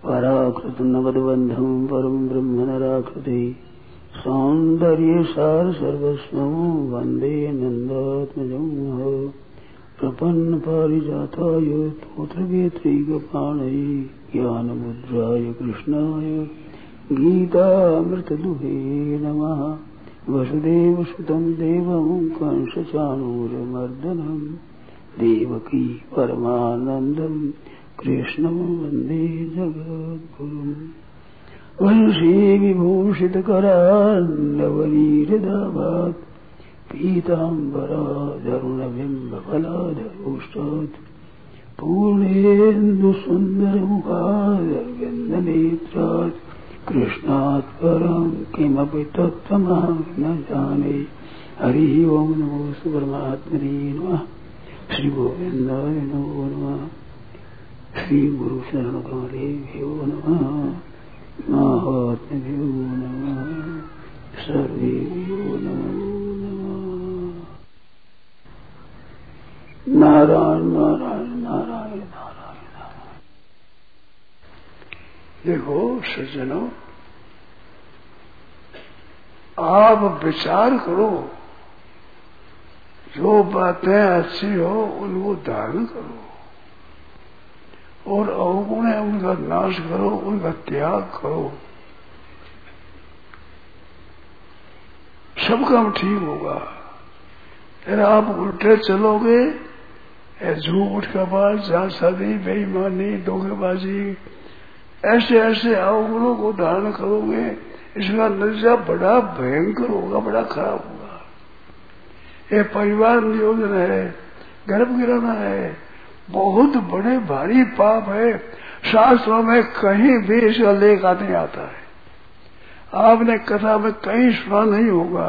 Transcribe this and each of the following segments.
पराकृत नवद्बंधं परम ब्रह्म नराकृते सौंदर्य सार सर्वस्वं वंदे नंदात्मजं प्रपन्न पारिजाताय तोत्रवेत्रैकपाणये ज्ञानमुद्राय कृष्णाय गीतामृतदुहे नमः। वसुदेवसुतं देवं कंसचाणूरमर्दनं देवकी परमानन्दं कृष्णं वन्दे जगद्गुरुम्। वंशी विभूषितकरान्नवनीरदाभात् पीताम्बराधरुणबिम्बफलाधरोष्टात् पूर्णेन्दुसुन्दरमुखादरविन्दनेत्रात् कृष्णात् परं किमपि तत्त्वमहं न जाने। हरि ओम नमो परमात्मने नमः। श्री गोविन्दाय नमो नमः। श्री गुरु शरण कमलेभ्यो नमः। महात्म्यो नमः। सर्वेभ्यो नमो नमः। नारायण नारायण नारायण नारायण। देखो सज्जनों, आप विचार करो, जो बातें अच्छी हो उनको धारण करो और अवगुण है उनका नाश करो, उनका त्याग करो। सब काम ठीक होगा। फिर आप उल्टे चलोगे, झूठ का बात, जालसाजी, बेईमानी, धोखेबाजी, ऐसे ऐसे अवगुणों को धारण करोगे, इसका नतीजा बड़ा भयंकर होगा, बड़ा खराब होगा। ये परिवार नियोजन है, गर्भ गिराना है, बहुत बड़े भारी पाप है। शास्त्रों में कहीं भी इसका लेख नहीं आता है। आपने कथा में कहीं सुना नहीं होगा।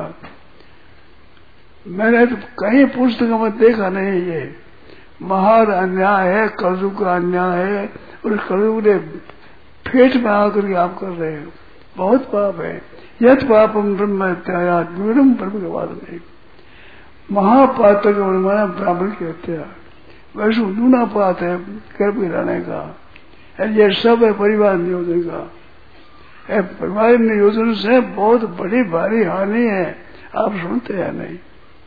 मैंने तो कहीं पुस्तकों में देखा नहीं। ये महान अन्याय है, कलयुग का अन्याय है, और कलयुग ने फेट में आकर के आप कर रहे हैं। बहुत पाप है। यद पापम ब्रह्म हत्या द्विरम ब्रह्म के बाद नहीं। महापात का माना ब्राह्मण की हत्या, वैसे दूना पात है गर्भ गिराने का। ये सब है परिवार नियोजन का। परिवार नियोजन से बहुत बड़ी भारी हानि है। आप सुनते हैं नहीं।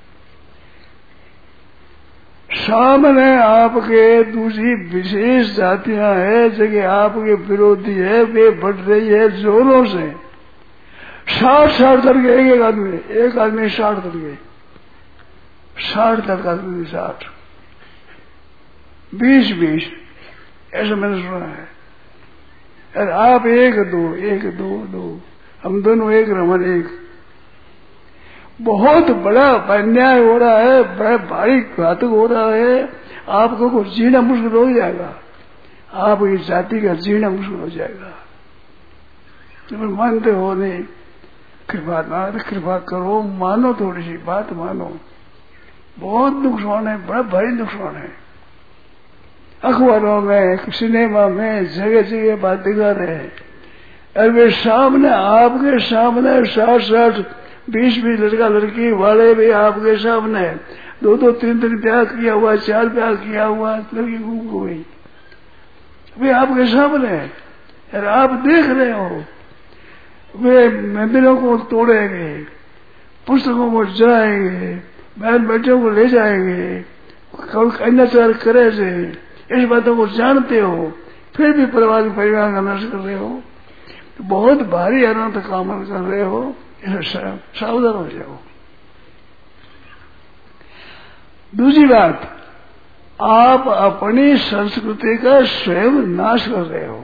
सामने आपके दूसरी विशेष जातियां हैं, जगह आपके विरोधी है, वे बढ़ रही है जोरों से। 60 तक एक आदमी 60 तक गए, 60 तक आदमी 60, 20 ऐसा मैंने सुना है। अरे आप 1 2 हम दोनों एक रमन एक। बहुत बड़ा अन्याय हो रहा है, बड़ा भारी घातक हो रहा है। आपको कुछ जीना मुश्किल हो जाएगा, आपकी जाति का जीना मुश्किल हो जाएगा। तुम मानते हो नहीं, कृपा करो, मानो, थोड़ी सी बात मानो। बहुत नुकसान है, बड़ा भारी नुकसान है। अखबारों में, सिनेमा में जगह जगह बात दिखा रहे हैं। और वे सामने, आपके सामने 60 20 लड़का लड़की वाले भी आपके सामने 2 3 ब्याह किया हुआ, 4 ब्याह किया हुआ, लड़की घूम गई, वे आपके सामने। और आप देख रहे हो। वे मंदिरों को तोड़ेंगे, पुस्तकों को जलाएंगे, बहन बेटियों को ले जाएंगे, अत्याचार करे से। इस बातों को जानते हो, फिर भी परिवार का नष्ट कर रहे हो। बहुत भारी अनंत काम कर रहे हो। सावधान हो जाओ। दूसरी बात, आप अपनी संस्कृति का स्वयं नाश कर रहे हो।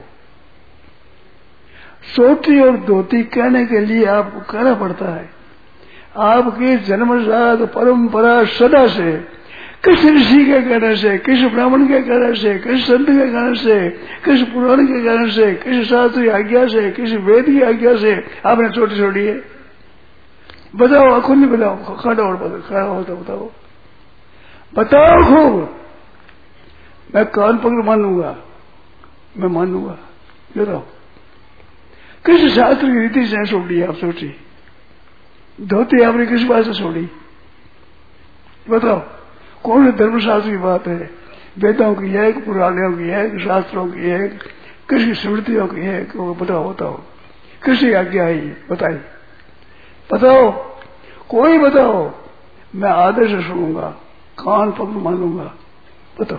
सोटी और धोती कहने के लिए आपको कहना पड़ता है। आपकी जन्मजात परंपरा सदा से, किस ऋषि के कहने से, किस ब्राह्मण के कहने से, किस संत के कहने से, किस पुराण के कहने से, किस शास्त्र की आज्ञा से, किस वेद की आज्ञा से आपने चोटी छोड़ी है। बताओ, खुद नहीं बताओ, खड़ा और बताओ खूब। मैं कान पकड़ मानूंगा, मैं मानूंगा। बताओ किस शास्त्र की रीति से छोड़ी आप सोची? धोती आपने किस बात से छोड़ी? बताओ कौन से धर्मशास्त्र की बात है? वेदों की है, पुराणों की है, शास्त्रों की है, किसकी स्मृतियों की है? बताओ बताओ, किसकी आज्ञा है ये? बताइए, बताओ, कोई बताओ, मैं आदर से सुनूंगा, कान पकड़ मानूंगा। बताओ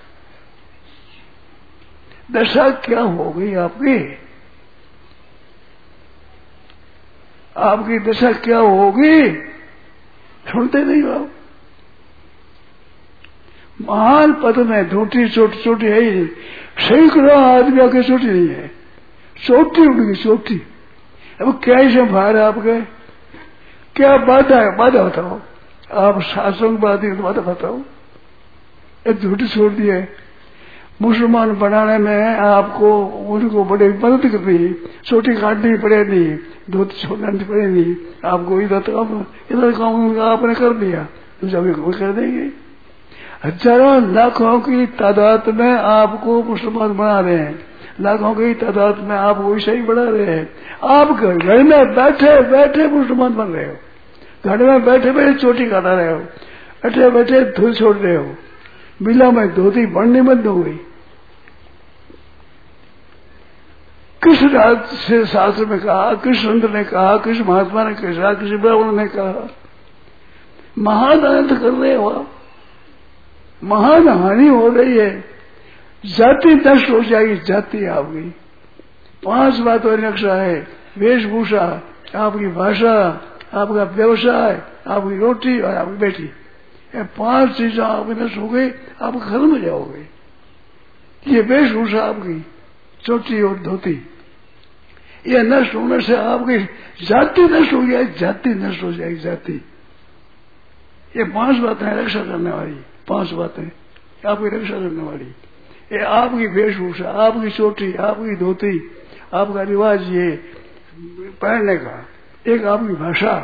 दशा क्या हो गई आपकी? आपकी दशा क्या होगी? सुनते नहीं हो आप। महान पद में धोटी चोटी चोटी है ही नहीं, सैकड़ों आदमियों की चोटी नहीं है, चोटी उड़गी चोटी। अब क्या इसमें भार है आपके? क्या बाधा है? बाधा बताओ, आप शासन बात है तो बाधा बताओ। एक झूठी छोड़ दी है, मुसलमान बनाने में आपको उनको बड़े मदद करनी, चोटी काटनी पड़ेगी, धोती छोड़नी पड़ेगी आपको। इधर काम आपने कर दिया तो जब कोई कर देंगे। हजारों लाखों की तादाद में आपको मुसलमान बना रहे हैं, लाखों की तादाद में आप वैसे ही बढ़ा रहे हैं। आप घर में बैठे बैठे मुसलमान बन रहे हो, घर में बैठे बैठे चोटी काटा रहे हो, बैठे बैठे धूल छोड़ रहे हो, मिला में धोती बढ़नी बंद हो गई। किस रात से शास्त्र में कहा, किस संत ने कहा, किस महात्मा ने कहा, किस ब्राह्मण ने कहा? महान अनंत कर रहे हो आप, महान हानि हो रही है। जाति नष्ट हो जाएगी, जाति आपकी। 5 बातों नक्शा है, वेशभूषा, आपकी भाषा, आपका व्यवसाय, आपकी रोटी और आपकी बेटी। ये 5 चीजें आपकी नष्ट हो गई, आप खत्म हो जाओगे। ये वेशभूषा आपकी, चोटी और धोती, ये नष्ट होने से आपकी जाति नष्ट हो जाएगी, जाति नष्ट हो जाएगी, जाति। ये 5 बातें रक्षा करने वाली, 5 बातें आपकी रक्षा करने वाली। ये आपकी वेशभूषा, आपकी चोटी, आपकी धोती, आपका रिवाज ये पहनने का, एक आपकी भाषा,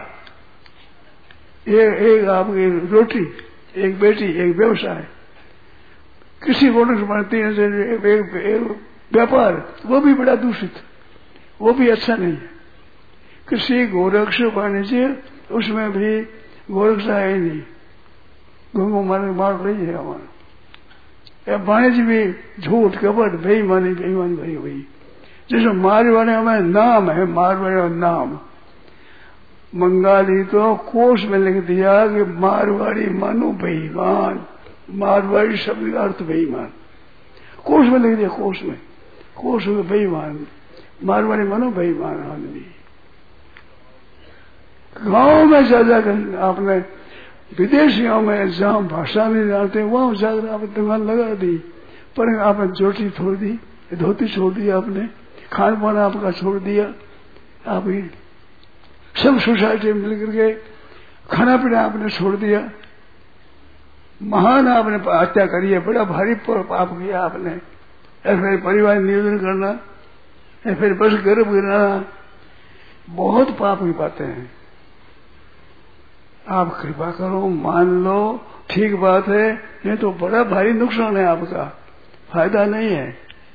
एक आपकी रोटी, एक बेटी, एक व्यवसाय। किसी गोरक्ष बनती है व्यापार, वो भी बड़ा दूषित, वो भी अच्छा नहीं है। किसी गोरक्ष वाणिज्य उसमें भी गोरक्ष है ही नहीं, घूमो मार रही है हमारा। वाणिज्य भी झूठ कपट बेईमानी बेईमानी भरी हुई। जैसे मारवाड़ी में नाम है, मारवाड़ी नाम, बंगाली तो कोष में लिख दिया कि मारवाड़ी मानो बेईमान, मारवाड़ी शब्द का अर्थ बेईमान, कोष में लिख दिया, कोष में बेईमान, मारवाड़ी मानो बेईमान आदमी। गांव में ज्यादा आपने विदेशियों में जहां भाषा नहीं जानते वहां जाकर आपने दिमाग लगा दी, पर आपने चोटी छोड़ दी, धोती छोड़ दी, आपने खान पान आपका छोड़ दिया, आप सब सोसाइटी में मिलकर के खाना पीना आपने छोड़ दिया। महान आपने हत्या करी है, बड़ा भारी पाप किया आपने। फिर परिवार नियोजन करना, फिर बस गर्भ गिराना, बहुत पाप की बातें हैं। आप कृपा करो, मान लो, ठीक बात है, नहीं तो बड़ा भारी नुकसान है आपका, फायदा नहीं है।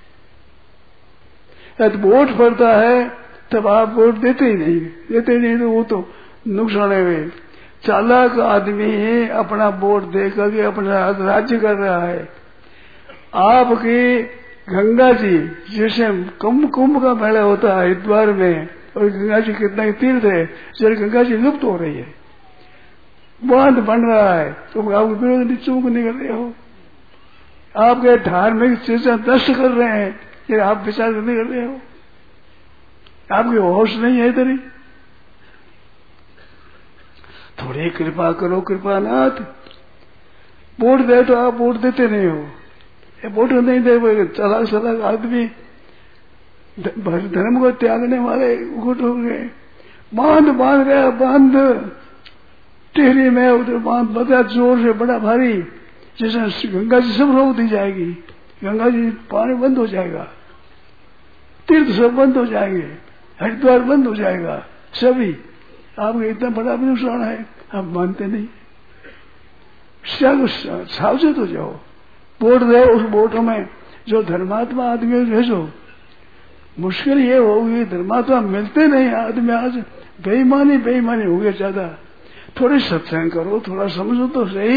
यदि वोट पड़ता है तब आप वोट देते ही नहीं तो वो तो नुकसान है। वे चालाक आदमी अपना वोट देकर के अपना राज्य कर रहा है। आपकी गंगा जी जैसे कुंभ का मेला होता है हरिद्वार में, और गंगा जी कितना तीर्थ है, जब गंगा जी लुप्त हो रही है, बांध बन रहा है, तो आप विरोध चूक नहीं कर रहे हो, आपके धार्मिक चीजें नष्ट कर रहे हैं, ये आप विचार नहीं कर रहे हो, आपकी होश नहीं है इधर ही। थोड़ी कृपा करो कृपानाथ। वोट दे तो आप वोट देते नहीं हो, ये वोट नहीं दे, चलाक आदमी धर्म को त्यागने वाले घुट हो गए, बांध गया, बांध टेहरी में उधर बांध बड़ा जोर से बड़ा भारी, जैसे गंगा जी सब रोक दी जाएगी, गंगा जी पानी बंद हो जाएगा, तीर्थ सब बंद हो जाएंगे, हरिद्वार बंद हो जाएगा, सभी। आपको इतना बड़ा भी नुकसान है, आप मानते नहीं। सावचेत हो जाओ, वोट दो, उस वोटों में जो धर्मात्मा आदमी भेजो। मुश्किल ये होगी, धर्मात्मा मिलते नहीं आदमी, आज बेईमानी हो गया ज्यादा। थोड़ी सत्संग करो, थोड़ा समझो तो सही,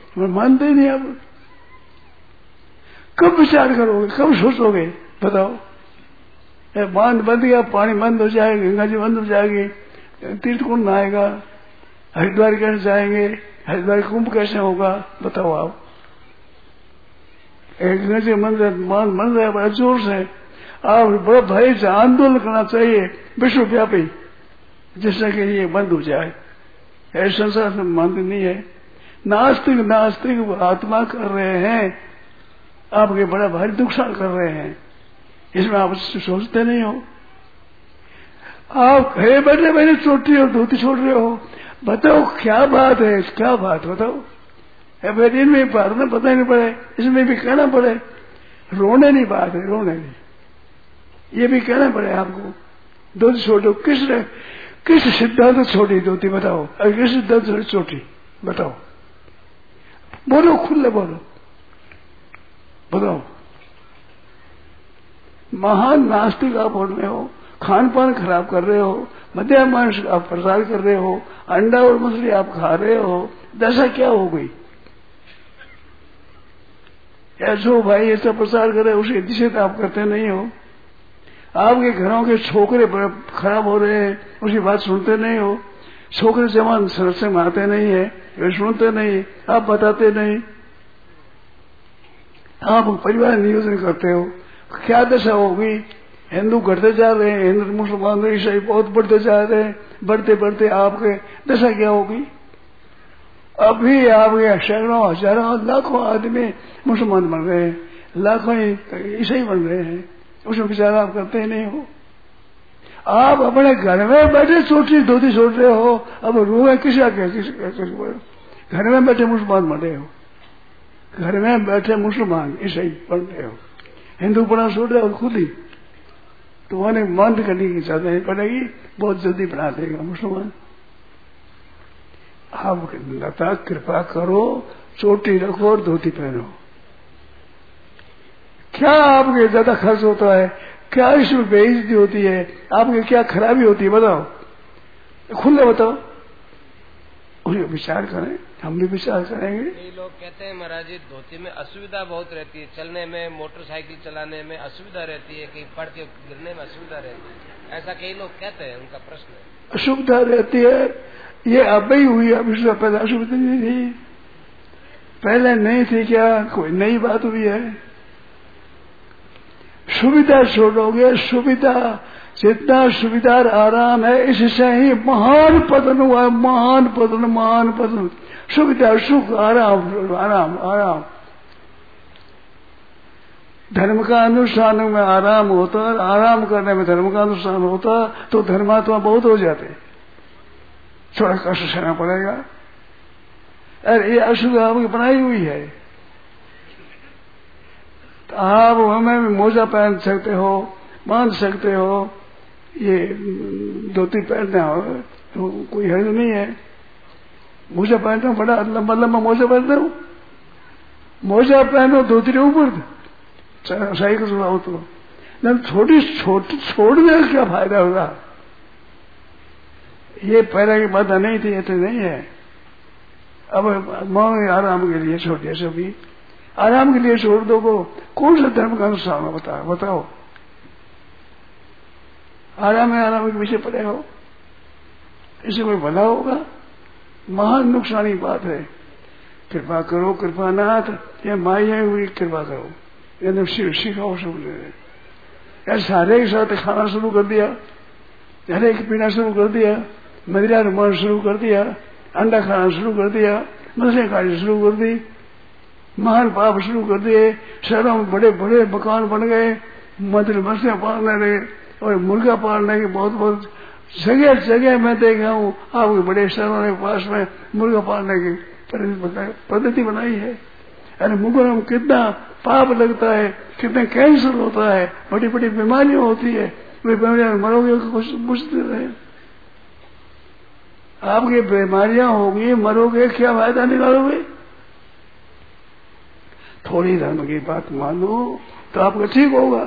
मानते नहीं। अब कब विचार करोगे, कब सोचोगे, बताओ। बांध बंद गया, पानी बंद हो जाएगा, गंगा जी बंद हो जाएगी, तीर्थ कौन नहाएगा? हरिद्वार कैसे जाएंगे? हरिद्वार कुंभ कैसे होगा? बताओ आप। एक गंगा जी मंदिर बांध बन रहा है बड़ा जोर से। आप बड़ा भाई से आंदोलन करना चाहिए विश्वव्यापी, जिससे कि ये बंद हो जाए। ऐसे संसार में मानते नहीं है। नास्तिक आत्मा कर रहे हैं, आपके बड़ा भारी नुकसान कर रहे हैं। इसमें आप सोचते नहीं हो। आप घरे बैठे बैठे चोटी और धोती छोड़ रहे हो। बताओ क्या बात है, क्या बात बताओ। इनमें बात में पता ही नहीं पड़े, इसमें भी कहना पड़े। रोने नहीं बात है, रोने नहीं, ये भी कहना पड़े आपको। धोती छोड़ो, किस सिद्धांत छोटी धोती बताओ, और किस सिद्धांत छोटी बताओ। बोलो, खुले बोलो, बताओ। महान नास्तिक आप हो रहे हो, खान पान खराब कर रहे हो, मध्यम मांस आप प्रसार कर रहे हो, अंडा और मछली आप खा रहे हो। दशा क्या हो गई? ऐसो भाई ऐसा प्रसार करे, उसे दिशा आप करते नहीं हो। आपके घरों के छोकरे खराब हो रहे हैं, उसकी बात सुनते नहीं हो। छोकरे जवान सत्संग में आते नहीं है, वे सुनते नहीं, आप बताते नहीं। आप परिवार नियोजन करते हो। क्या दशा होगी? हिंदू घटते जा रहे हैं, हिंदू मुसलमान ईसाई बहुत बढ़ते जा रहे हैं। बढ़ते बढ़ते आपके दशा क्या होगी? अभी आपके सैकड़ों हजारों लाखों आदमी मुसलमान बन रहे हैं, लाखों ईसाई बन रहे हैं, उसमें विचार आप करते ही नहीं हो। आप अपने घर में बैठे चोटी धोती छोड़ रहे हो, अब रोए किसी घर में बैठे मुसलमान बन रहे हो, घर में बैठे मुसलमान ईसाई बन रहे हो, हिंदू बना छोड़ रहे हो खुद ही। तो उन्हें बंद करने की ज्यादा नहीं पड़ेगी, बहुत जल्दी बना देगा मुसलमान। आप लता कृपा करो, चोटी रखो और धोती पहनो। क्या आपके ज्यादा खर्च होता है? क्या इसमें बेइज्जती होती है? आपकी क्या खराबी होती है? बताओ, खुले बताओ, उसे विचार करें, हम भी विचार करेंगे। कई लोग कहते हैं महाराज जी धोती में असुविधा बहुत रहती है, चलने में, मोटरसाइकिल चलाने में असुविधा रहती है, कहीं पड़ के गिरने में असुविधा रहती है, ऐसा कई लोग कहते हैं। उनका प्रश्न है। असुविधा रहती है, ये अब ही हुई, अब इससे पहले असुविधा नहीं थी। पहले नहीं थी क्या? कोई नई बात हुई है? सुविधा छोड़ोगे, सुविधा जितना सुविधा आराम है, इससे ही महान पतन हुआ है, महान पतन। सुविधा, सुख, आराम आराम आराम। धर्म का अनुष्ठान में आराम होता, आराम करने में धर्म का अनुष्ठान होता, तो धर्मात्मा बहुत हो जाते। थोड़ा कष्ट सहना पड़ेगा। अरे ये असुविधा आपकी बनाई हुई है। तो आप हमें भी मोजा पहन सकते हो, बांध सकते हो, ये धोती पहनना हो तो कोई हर्ज नहीं है। मोजा पहनता हूँ, बड़ा लंबा लंबा मोजा पहनता हूँ, मोजा पहनो धोती के ऊपर, साइकिल चलाओ तो छोटी छोड़ने का क्या फायदा होगा? ये पहले की बात नहीं थी, ऐसे नहीं है। अब मौन आराम के लिए छोड़ दिया, सभी आराम के लिए छोड़ दो। को कौन सा धर्म का अनुष्ठान है? बताओ। आराम के पीछे पड़े हो, इससे कोई भला होगा? महान नुकसानी बात है। कृपा करो कृपानाथ, ये माया हुई कृपा करो, यानी सिखाओ सब। यार सारे के साथ खाना शुरू कर दिया, हरे के पीना शुरू कर दिया, मदिरा रुमान शुरू कर दिया, अंडा खाना शुरू कर दिया, मछली खानी शुरू कर दी, महान पाप शुरू कर दिए। शहरों में बड़े बड़े मकान बन गए, मंदिर मछलियां पालने लगे और मुर्गा पालने के बहुत जगह जगह मैं देखा हूँ। आपके बड़े शहरों के पास में मुर्गा पालने की पद्धति बनाई है। अरे मुर्गों में कितना पाप लगता है, कितना कैंसर होता है, बड़ी बड़ी बीमारियां होती है। वे बीमारियां मरोगे कुछ पूछते रहे। आपकी बीमारियां होगी, मरोगे, क्या फायदा निकालोगे? थोड़ी धर्म की बात मानो तो आपका ठीक होगा।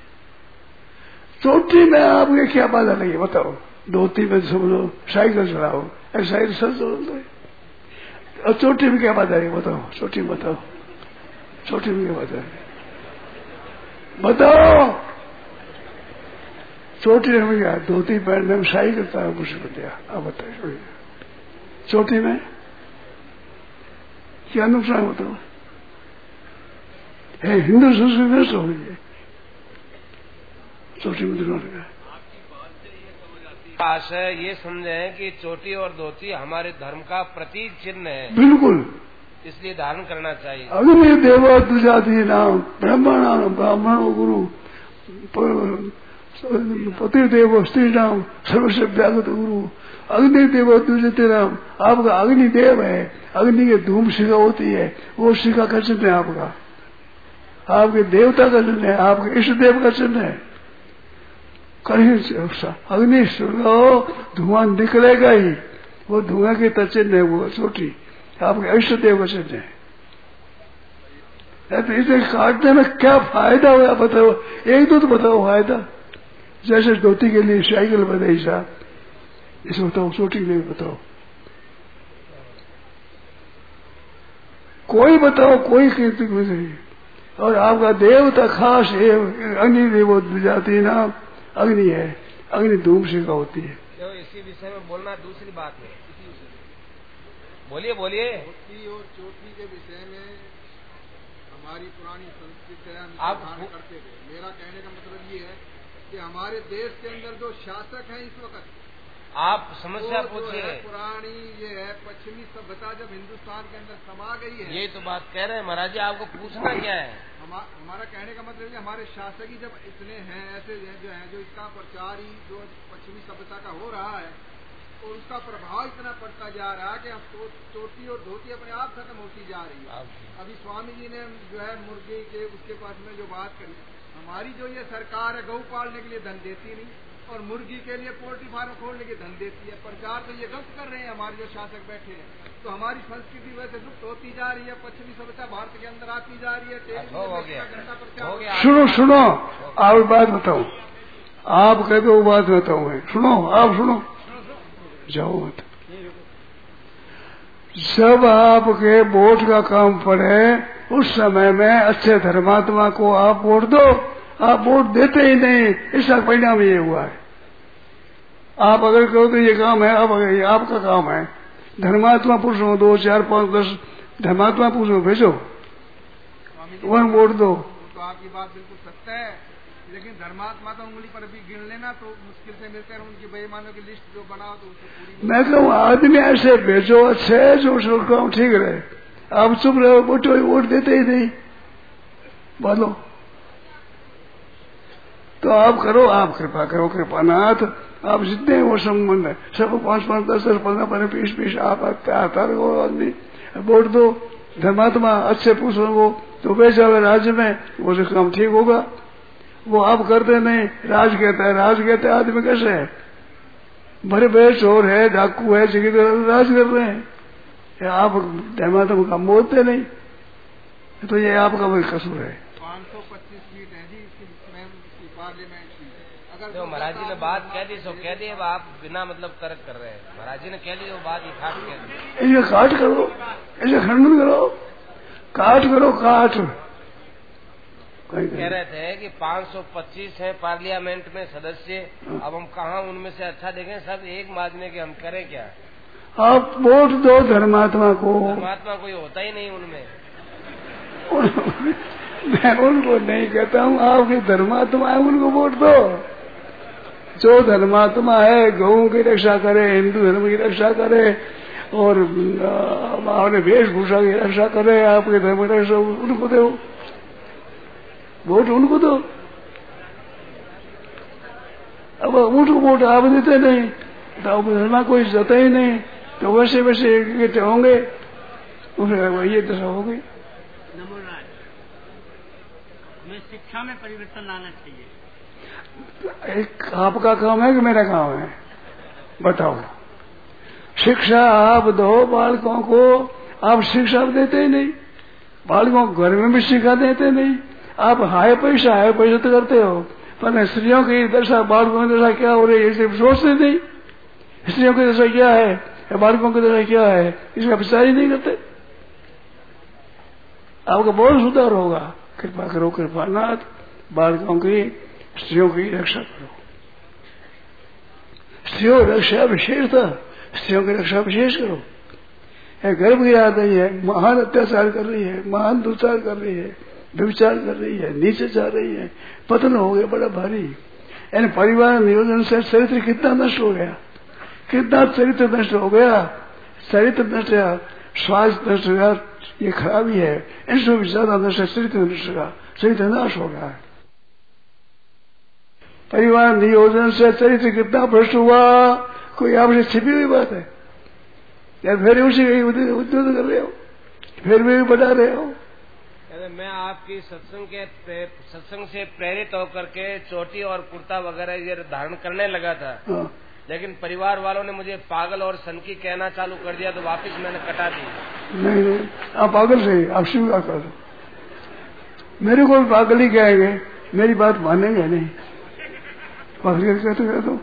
चोटी में आपके क्या बाधा लगी बताओ? धोती में समझो, साइकिल चलाओ, साइकिल सर चलते, और चोटी में क्या बाधा है बताओ? चोटी में बताओ, चोटी में क्या बाधा है बताओ? चोटी में गया, धोती पहनने में शाही करता है कुछ बताया। आप बताइए चोटी में क्या नुकसान होता है? हिंदू संस्कृति नष्ट हो गई है, चोटी में दुकान आशय ये समझे कि चोटी और धोती हमारे धर्म का प्रतीक चिन्ह है, बिल्कुल, इसलिए धारण करना चाहिए। अग्नि देवो द्विजाति नाम ब्रह्मणाम ब्राह्मणो गुरु पति देवो स्त्री नाम सर्वस्व व्यागत गुरु। अग्नि देवो द्विजाति नाम, आपका अग्नि देव है, अग्नि के धूम शिखा होती है, वो शिखा का चिन्ह है आपका, आपके देवता का चिन्ह है, आपके इष्ट देव का चिन्ह है। अग्नि धुआं निकलेगा ही, वो धुआं के चिन्ह है, वो चोटी आपके इष्ट देव का चिन्ह है। तो इसे काटने में क्या फायदा हुआ बताओ, एक दो तो बताओ फायदा। जैसे धोती के लिए साइकिल बताई साहब, इसे बताओ चोटी के लिए बताओ, कोई बताओ, कोई कीर्ति नहीं। और आपका देवता खास है, अग्नि देवो द्विजाति नाम, अग्नि है, अग्नि धूम शिखा होती है। तो इसी विषय में बोलना दूसरी बात है, बोलिए बोलिए। धोती और चोटी के विषय में हमारी पुरानी संस्कृति है, आप करते थे। मेरा कहने का मतलब ये है कि हमारे देश के अंदर जो शासक हैं इस वक्त, आप समस्या पूछिए। पुरानी ये है पश्चिमी सभ्यता जब हिंदुस्तान के अंदर समा गई है, ये तो बात कह रहे हैं महाराज जी, आपको पूछना क्या है? हमारा कहने का मतलब है हमारे शासक ही जब इतने हैं, ऐसे जो है, जो इसका प्रचार ही जो पश्चिमी सभ्यता का हो रहा है और उसका प्रभाव इतना पड़ता जा रहा है कि हम चोटी और धोती अपने आप खत्म होती जा रही है। अभी स्वामी जी ने जो है मुर्गे के उसके पास में जो बात करी, हमारी जो ये सरकार है गौ पालने के लिए धन देती नहीं और मुर्गी के लिए पोल्ट्री फार्म खोलने के धन देती है। प्रचार तो ये गलत कर रहे हैं हमारे जो शासक बैठे हैं। तो हमारी संस्कृति वैसे लुप्त होती जा रही है, पश्चिमी सभ्यता भारत के अंदर आती जा रही है। सुनो सुनो, आप बात बताओ, आप कहते हो बात बताओ, मैं सुनो, आप सुनो, जाओ मत। जब आपके वोट का काम पड़े उस समय में अच्छे धर्मात्मा को आप वोट दो, आप वोट देते ही नहीं, इसका परिणाम ये हुआ है। आप अगर कहो तो ये काम है, अब ये आपका काम है, धर्मात्मा पुरुषों 2, 4, 5, 10 धर्मात्मा पुरुषों भेजो, वह वोट दो। तो आपकी बात बिल्कुल सत्य है, लेकिन धर्मात्मा का उंगली पर भी गिन लेना तो मुश्किल से मिलते हैं। उनकी बेईमानों की लिस्ट जो बनाओ तो उसको पूरी। मैं कहूँ आदमी ऐसे भेजो अच्छे जो काम ठीक रहे, आप चुप रहो, वोट देते ही नहीं, बोलो तो आप करो, आप कृपा करो, कृपानाथ, आप जितने वो संबंध है सबको 5, 5, 10, 15, 15, 20, आप आता रहो, आदमी वोट दो, धर्मात्मा अच्छे पुरुषों को तो वे चले राज्य में, वो जो काम ठीक होगा। वो आप करते नहीं, राज कहता है, राज कहते हैं आदमी कैसे है, बड़े बड़े चोर है, डाकू है, जगह राज कर रहे हैं, आप धर्मात्मा काम बोलते नहीं, तो ये आपका वही कसूर है। 525 सीट है जी इसकी पार्लियामेंट की। अगर तो महाराज जी ने बात कह दी सो कह दी, अब आप बिना मतलब तर्क कर रहे हैं। महाराज जी ने कह दी वो बात ही काट कह दी, इसे काट करो, इसे खंडन करो, काट करो, काट कह रहे थे कि 525 है पार्लियामेंट में सदस्य, अब हम कहाँ उनमें से अच्छा देखें, सब एक माजने के, हम करें क्या? आप वोट दो धर्मात्मा को। धर्मात्मा कोई होता ही नहीं उनमें। मैं उनको नहीं कहता हूँ, आपके धर्मात्मा है उनको वोट दो। जो धर्मात्मा है गौओं की रक्षा करे, हिंदू धर्म की रक्षा करे और अपने वेशभूषा की रक्षा करे, आपके धर्म की रक्षा, उनको दो वोट, उनको दो। अब उनको वोट आप देते नहीं तो धर्मा कोई जता ही नहीं, तो वैसे वैसे इकट्ठे होंगे, ये दशा हो गई। हमें शिक्षा में परिवर्तन लाना चाहिए। एक आपका काम है कि मेरा काम है, बताओ। शिक्षा आप दो बालकों को, आप शिक्षा देते ही नहीं, बालकों को घर में भी शिक्षा देते नहीं, आप हाय पैसा तो करते हो, पर स्त्रियों की दशा, बालकों की दशा क्या हो रही है इसे सोचते नहीं। स्त्रियों की दशा क्या है, बालकों की दशा क्या है, इसका विचार ही नहीं करते। आपका बहुत सुधार होगा, कृपा करो कृपानाथ, बालकों की, स्त्रियों की रक्षा करो। स्त्रियों रक्षा विशेष था, स्त्रियों की रक्षा विशेष करो। गर्भ गिरा रही है, महान अत्याचार कर रही है, महान दुर्चार कर रही है, व्यभिचार कर रही है, नीचे जा रही है, पतन हो गया बड़ा भारी। यानी परिवार नियोजन से चरित्र कितना नष्ट हो गया, कितना चरित्र नष्ट हो गया, चरित्र नष्ट गया, स्वास्थ्य नष्ट गया, ये खराबी है। इससे भी ज्यादा नष्ट चरित्र नष्ट का, चरित्र नाश हो गया है। परिवार नियोजन से चरित्र कितना भ्रष्ट हुआ, कोई आपसे छिपी हुई बात है या फिर उसी उद्योग कर रहे हो, फिर भी बढ़ा रहे हो। मैं आपकी सत्संग से प्रेरित होकर के चोटी और कुर्ता वगैरह ये धारण करने लगा था। हाँ। लेकिन परिवार वालों ने मुझे पागल और सनकी कहना चालू कर दिया, तो वापस मैंने कटा दी। नहीं, आप पागल से आप स्वीकार कर दो, मेरे को भी पागल ही कहेंगे, मेरी बात मानेंगे नहीं, पागल कहते कह दो।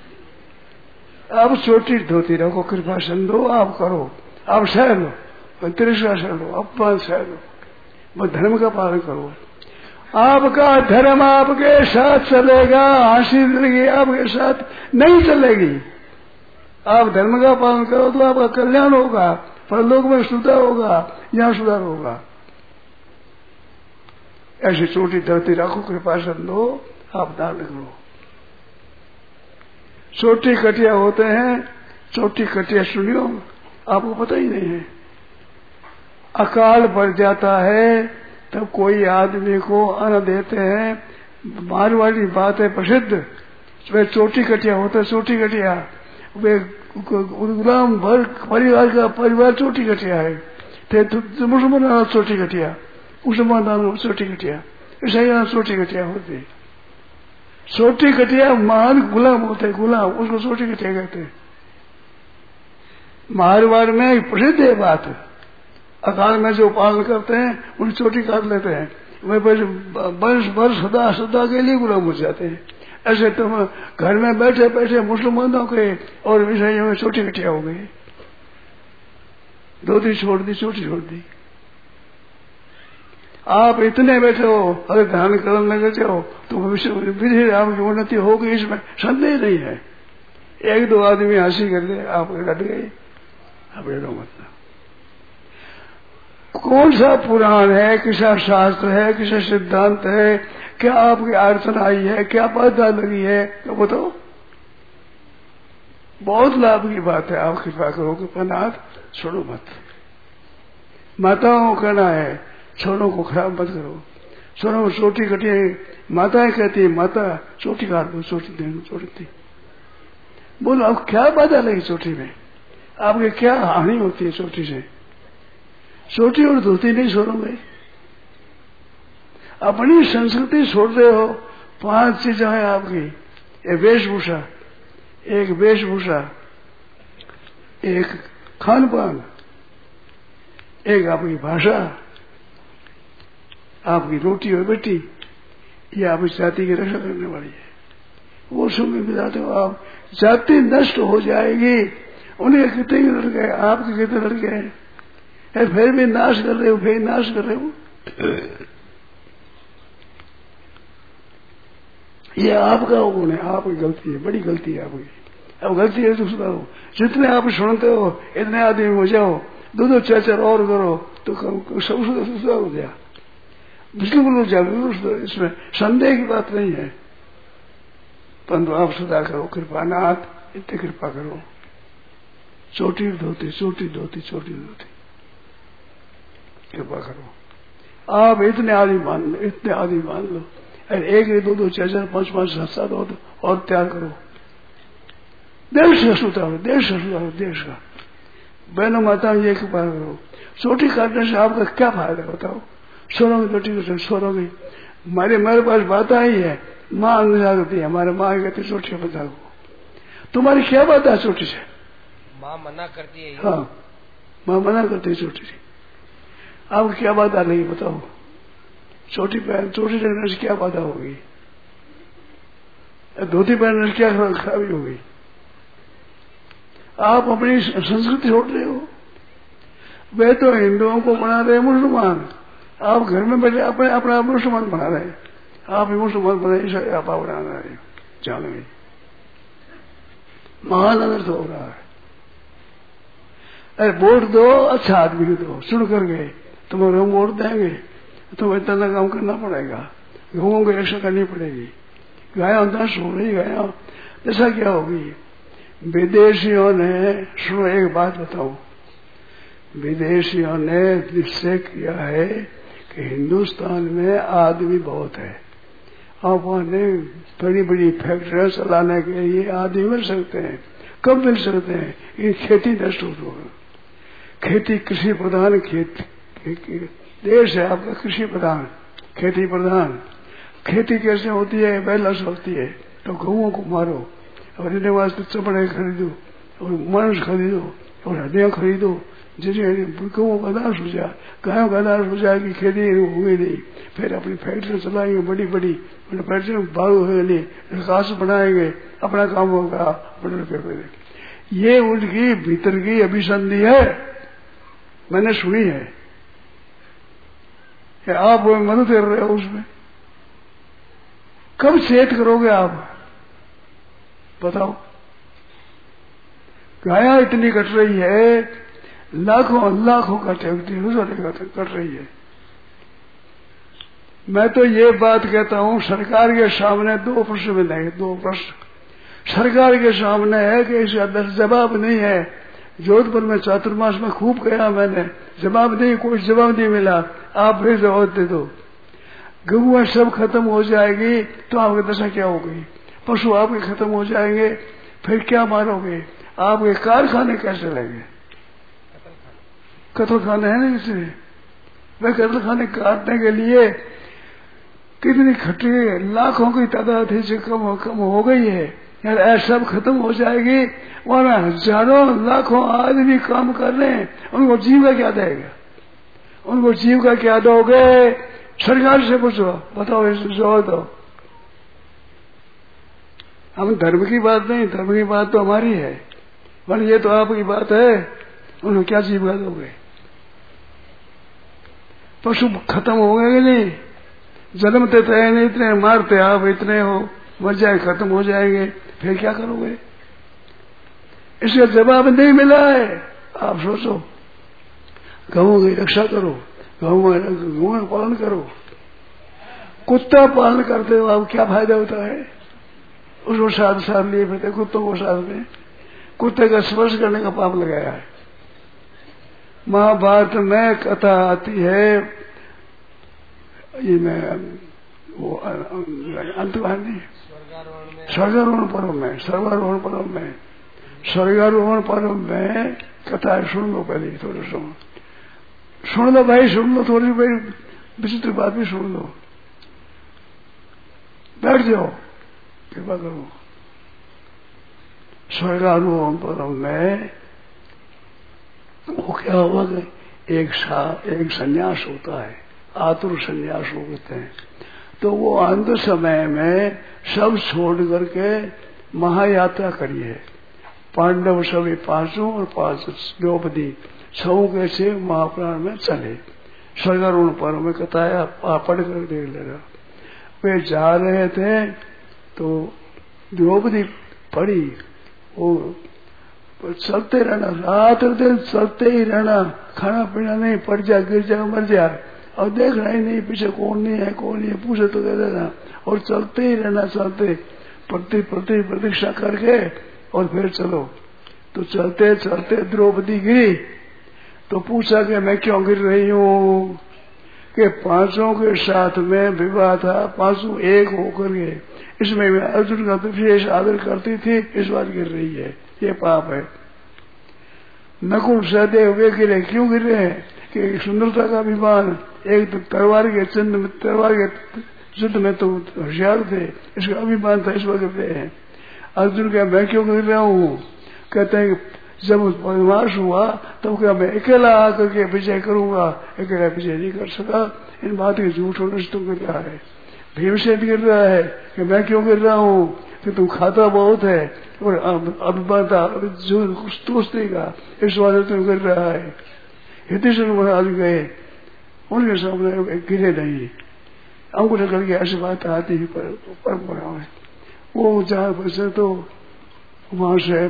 आप छोटी धोती रखो, कृपा दो, आप करो, आप सह लो, तिरस्कार सह लो, अपमान सह लो, बस धर्म का पालन करो। आपका धर्म आपके साथ चलेगा, हंसी जिंदगी आपके साथ नहीं चलेगी। आप धर्म का पालन करो तो आपका कल्याण होगा, परलोक में सुधार होगा, यहाँ सुधार होगा। ऐसी छोटी धरती रखो, कृपा दो, आप दान करो। छोटी कटिया होते हैं, छोटी कटिया सुनियो, आपको पता ही नहीं है। अकाल पड़ जाता है तब कोई आदमी को अन्न देते हैं। मारवाड़ी बात है प्रसिद्ध, वे छोटी कटिया होते हैं, छोटी कटिया, वे गुलाम वर्ग परिवार का परिवार छोटी कटिया है। मुसलमान छोटी कटिया, मुसलमान छोटी कटिया, ईसाई छोटी कटिया होती। छोटी कटिया महान गुलाम होते, गुलाम उसको छोटी कटिया कहते हैं। मारवाड़ में प्रसिद्ध है बात, अकाल में जो पालन करते हैं उन छोटी काट लेते हैं, वे वर्ष सदा सदा के लिए गुलाम हो जाते हैं। ऐसे तुम घर में बैठे बैठे मुसलमानों के और ईसाइयों में छोटी कटिया हो गई, धोती छोड़ दी, छोटी छोड़ दी। आप इतने बैठे हो, अगर ध्यान करने लगे जाओ तो भविष्य विधि आपकी उन्नति होगी, इसमें संदेह नहीं है। एक दो आदमी हंसी कर दे, आप डट गए, आप डरो मतलब। कौन सा पुराण है, किसा शास्त्र है, किसा सिद्धांत है, क्या आपकी अड़चन आई है, क्या बाधा लगी है, तो बताओ। बहुत लाभ की बात है, आप कृपा करो कि पनाथ छोड़ो मत। माताओं को कहना है छोरों को खराब मत करो, छोरों को छोटी कटिया, माताएं कहती है माता छोटी काट दो, छोटी दे दो, छोटी थी। बोलो अब क्या बाधा लगी छोटी में, आपके क्या हानि होती है छोटी से? छोटी और धोती नहीं छोड़ोगे, अपनी संस्कृति छोड़ रहे हो। 5 चीजें हैं आपकी, एक वेशभूषा, एक वेशभूषा, एक खान पान, एक आपकी भाषा, आपकी रोटी और बेटी, ये आपकी जाति की रक्षा करने वाली है। वो समय बिताते हो आप, जाति नष्ट हो जाएगी। उन्हें कितने लड़के, आपके कितने लड़के हैं, फिर भी नाश कर रहे हो, फिर नाश कर रहे हो। ये आपका गुण है, आपकी गलती है, बड़ी गलती है आपकी। अब गलती है तो सुधारो। जितने आप सुनते हो इतने आदमी हो जाओ, 2-2 4-4 और करो तो सब सुधार हो गया, बिल्कुल जाओ। इसमें संदेह की बात नहीं है, परंतु आप सुधार करो। कृपानाथ इतनी कृपा करो। छोटी धोती, छोटी धोती, छोटी धोती, कृपा करो। आप इतने आदमी मान लो, इतने आदमी मान लो, 1-2-2 4-4 5-5 7-7 और तैयार करो। देश का सुधारो, देश का सुधारो, देश का। बहनों माता ये कृपा करो। छोटी काटने से आपका क्या फायदा बताओ? छोरों की बेटी को छोरों की, मेरे पास बात आई है, माँ अंगजा करती है, हमारे माँ कहती छोटी बता को, तुम्हारी क्या बात है छोटी से? माँ मना करती है। हाँ, माँ मना करती है छोटी से। आपको क्या बात आ रही बताओ? छोटी पहनने से क्या बाधा होगी? धोती पहनने से क्या खराबी होगी? आप अपनी संस्कृति छोड़ रहे हो। वे तो हिंदुओं को बना रहे मुसलमान, आप घर में बैठे अपने अपना मुसलमान बना रहे। आप ही मुसलमान बना, आप बना रहे जान गए। महान अनर्थ हो रहा है। अरे वोट दो, अच्छा आदमी को दो, सुन कर गए तुम्हें हम वोट देंगे, तुम्हें इतना काम करना पड़ेगा, गाँवों को रक्षा करनी पड़ेगी, गाया नष्ट हो रही गाया, ऐसा क्या होगी। विदेशियों ने, सुनो एक बात बताऊं, विदेशियों ने निश्चय किया है कि हिंदुस्तान में आदमी बहुत है, आप वहां बड़ी बड़ी फैक्ट्रियां चलाने के लिए आदमी मिल सकते हैं। कब मिल सकते हैं? ये खेती नष्ट हो, खेती कृषि प्रधान देश है आपका, कृषि प्रधान, खेती प्रधान। खेती कैसे होती है? बैला से होती है। तो गऊओं को मारो और इन्हें वास्ते चमड़े खरीदो और मांस खरीदो और हड्डियां खरीदो, जिससे गऊओं का नाश हो जाए, गायों का नाश हो जाएगी, खेती होगी नहीं। फिर अपनी फैक्ट्री चलाएंगे बड़ी बड़ी, फैक्ट्री में बालू होगा नहीं, विकास बनाएंगे, अपना काम होगा, अपने रुपये मिलेंगे। ये उनकी भीतर की अभिसंधि है, मैंने सुनी है। आप मदद कर रहे हो उसमें, कब चेत करोगे आप बताओ। गाया इतनी कट रही है, लाखों लाखों कट रही है। मैं तो ये बात कहता हूं, सरकार के सामने दो प्रश्न मिलेंगे, दो प्रश्न सरकार के सामने है कि इसका जवाब नहीं है। जोधपुर में चातुर्मास में खूब गया मैंने, जवाब नहीं, कोई जवाब नहीं मिला। आप फिर जवाब दे दो, गऊ सब खत्म हो जाएगी तो आपकी दशा क्या होगी? पशु आपके खत्म हो जाएंगे, फिर क्या मारोगे? आपके कारखाने कैसे लगेंगे? कत्ल खाने है ना, इसलिए वह कत्ल खाने काटने के लिए कितनी खट्टी लाखों की तादाद थी, कम हो गई है यार। ऐसा सब खत्म हो जाएगी, वहां हजारों लाखों आदमी काम कर रहे हैं, उनको जीव का क्या देगा? उनको जीव का क्या दोगे? सरकार से पूछो, बताओ, इस जवाब दो। हम धर्म की बात नहीं, धर्म की बात तो हमारी है, पर ये तो आपकी बात है, उन्हें क्या जीविका दोगे? पशु खत्म हो गए कि नहीं? जन्मते तो है नहीं, इतने मारते आप, इतने हो, मर जाए, खत्म हो जाएंगे, फिर क्या करोगे? इसका जवाब नहीं मिला है। आप सोचो, गऊ की रक्षा करो, गऊ का पालन करो। कुत्ता पालन करते हो आप, क्या फायदा होता है? उसको साथ लिए फिरते कुत्तों को, साथ में कुत्ते का स्पर्श करने का पाप लगाया है। महाभारत में कथा आती है, ये मैं वो अंतवानी स्वर्गारोहण पर्व में कथा है। सुन लो पहले, थोड़ा सुन लो भाई, सुन लो, थोड़ी भाई विचित्र बात भी सुन लो, बैठ जाओ, कृपा करो। स्वर्गारोहण पर्व में वो क्या हुआ कि एक संन्यास होता है, आतुर संन्यास होते हैं। तो वो अंत समय में सब छोड़ करके महायात्रा करी है। पांडव सभी पांचों और 5 द्रौपदी छऊ कैसे महाप्राण में चले। स्वर्गारोहण पर्व में कथाया पढ़ कर देख लेगा। वे जा रहे थे तो द्रौपदी पड़ी, वो चलते रहना, रात दिन चलते ही रहना, खाना पीना नहीं, पड़ जा, गिर जा, मर जा, और देखना ही नहीं पीछे कौन नहीं है, कौन नहीं है, पूछे तो कह देना, और चलते ही रहना, चलते प्रतीक्षा करके और फिर चलो। तो चलते चलते द्रौपदी गिरी, तो पूछा कि मैं क्यों गिर रही हूँ? कि 5 के साथ में विवाह था, 5 एक होकर गए, इसमें मैं अर्जुन का विशेष आदर करती थी, इस बार गिर रही है, ये पाप है। नकुल सहदेव वे गिरे, क्यों गिरे हैं? कि सुंदरता का अभिमान, एक तो तलवार के युद्ध में तो होशियार थे, इसका अभिमान था, इस बार गिरते हैं। अर्जुन क्या मैं क्यों गिर रहा हूँ? कहते हैं जब वनवास हुआ तब क्या मैं अकेला आकर के विजय करूंगा, अकेला विजय नहीं कर सका। इन बात की झूठ होने से तो गिर रहा है। भीमसेन गिर रहा है कि मैं क्यों गिर रहा हूँ? कि तुम खाता बहुत है और अभिमानता जो दोस्ती का, इस वजह तुम गिर रहा है। हितेश्वर महाराज गए, उनके सामने गिरे नहीं, अंकुश करके ऐसी बात आती है परंपरा में। वो जहाँ बसे तो वहां से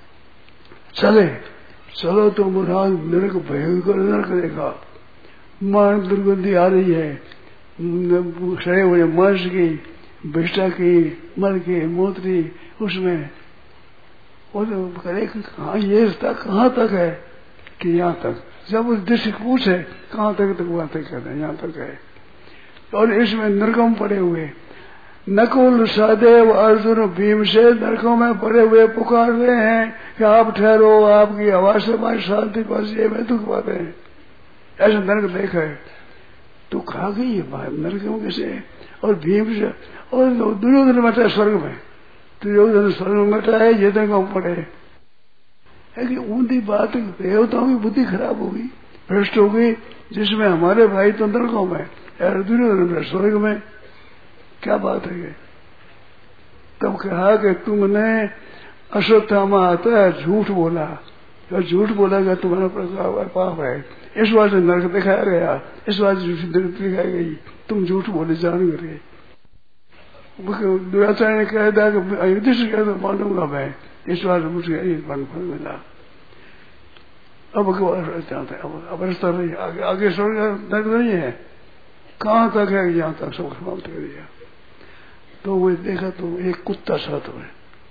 चलो तो महाराज नरक भयंकर नरक देखा। मान दुर्गंधी आ रही है, सड़े हुए मांस की, बिष्टा की, मर की, मूत्री उसमें। वो तो करे कहाँ ये रास्ता कहाँ तक है कि यहाँ तक। जब उस दृश्य पूछे कहाँ तक वहां तक कहते हैं यहाँ तक है। और इसमें नरकों में पड़े हुए नकुल सहदेव अर्जुन भीम से नरकों में पड़े हुए पुकार रहे हैं कि आप ठहरो, आपकी आवाज से हमारी शांति पहुंची, मैं दुख पाते हैं। ऐसा नरक देखा है। तो खा गई है नरकों कैसे। और भीम से और दुर्योधन बैठा स्वर्ग में, दुर्योधन स्वर्ग में बैठा है, ये नरकों में पड़े है कि ऊंधी बात। देवताओं की बुद्धि खराब होगी, भ्रष्ट हो गई, जिसमें हमारे भाई तो नरकों में और दुर्योधन स्वर्ग में। क्या बात है। तब कहा कि तुमने अश्वत्थामा आता है झूठ बोला, तो झूठ बोला तुम्हारा पाप है, इस बात से नरक दिखाया गया, इस बात से दिखाई गई, तुम झूठ बोले जान करके। दुराचार्य ने कह दिया कि युधिष्ठिर कह तो मानूंगा मैं, इस बात से मुझे यही फल मिला। अब अवस्था नहीं, आगे स्वर्ग नरक नहीं है, कहाँ तक है, यहाँ तक सब समाप्त कर दिया। तो वो देखा तो एक कुत्ता साथ में।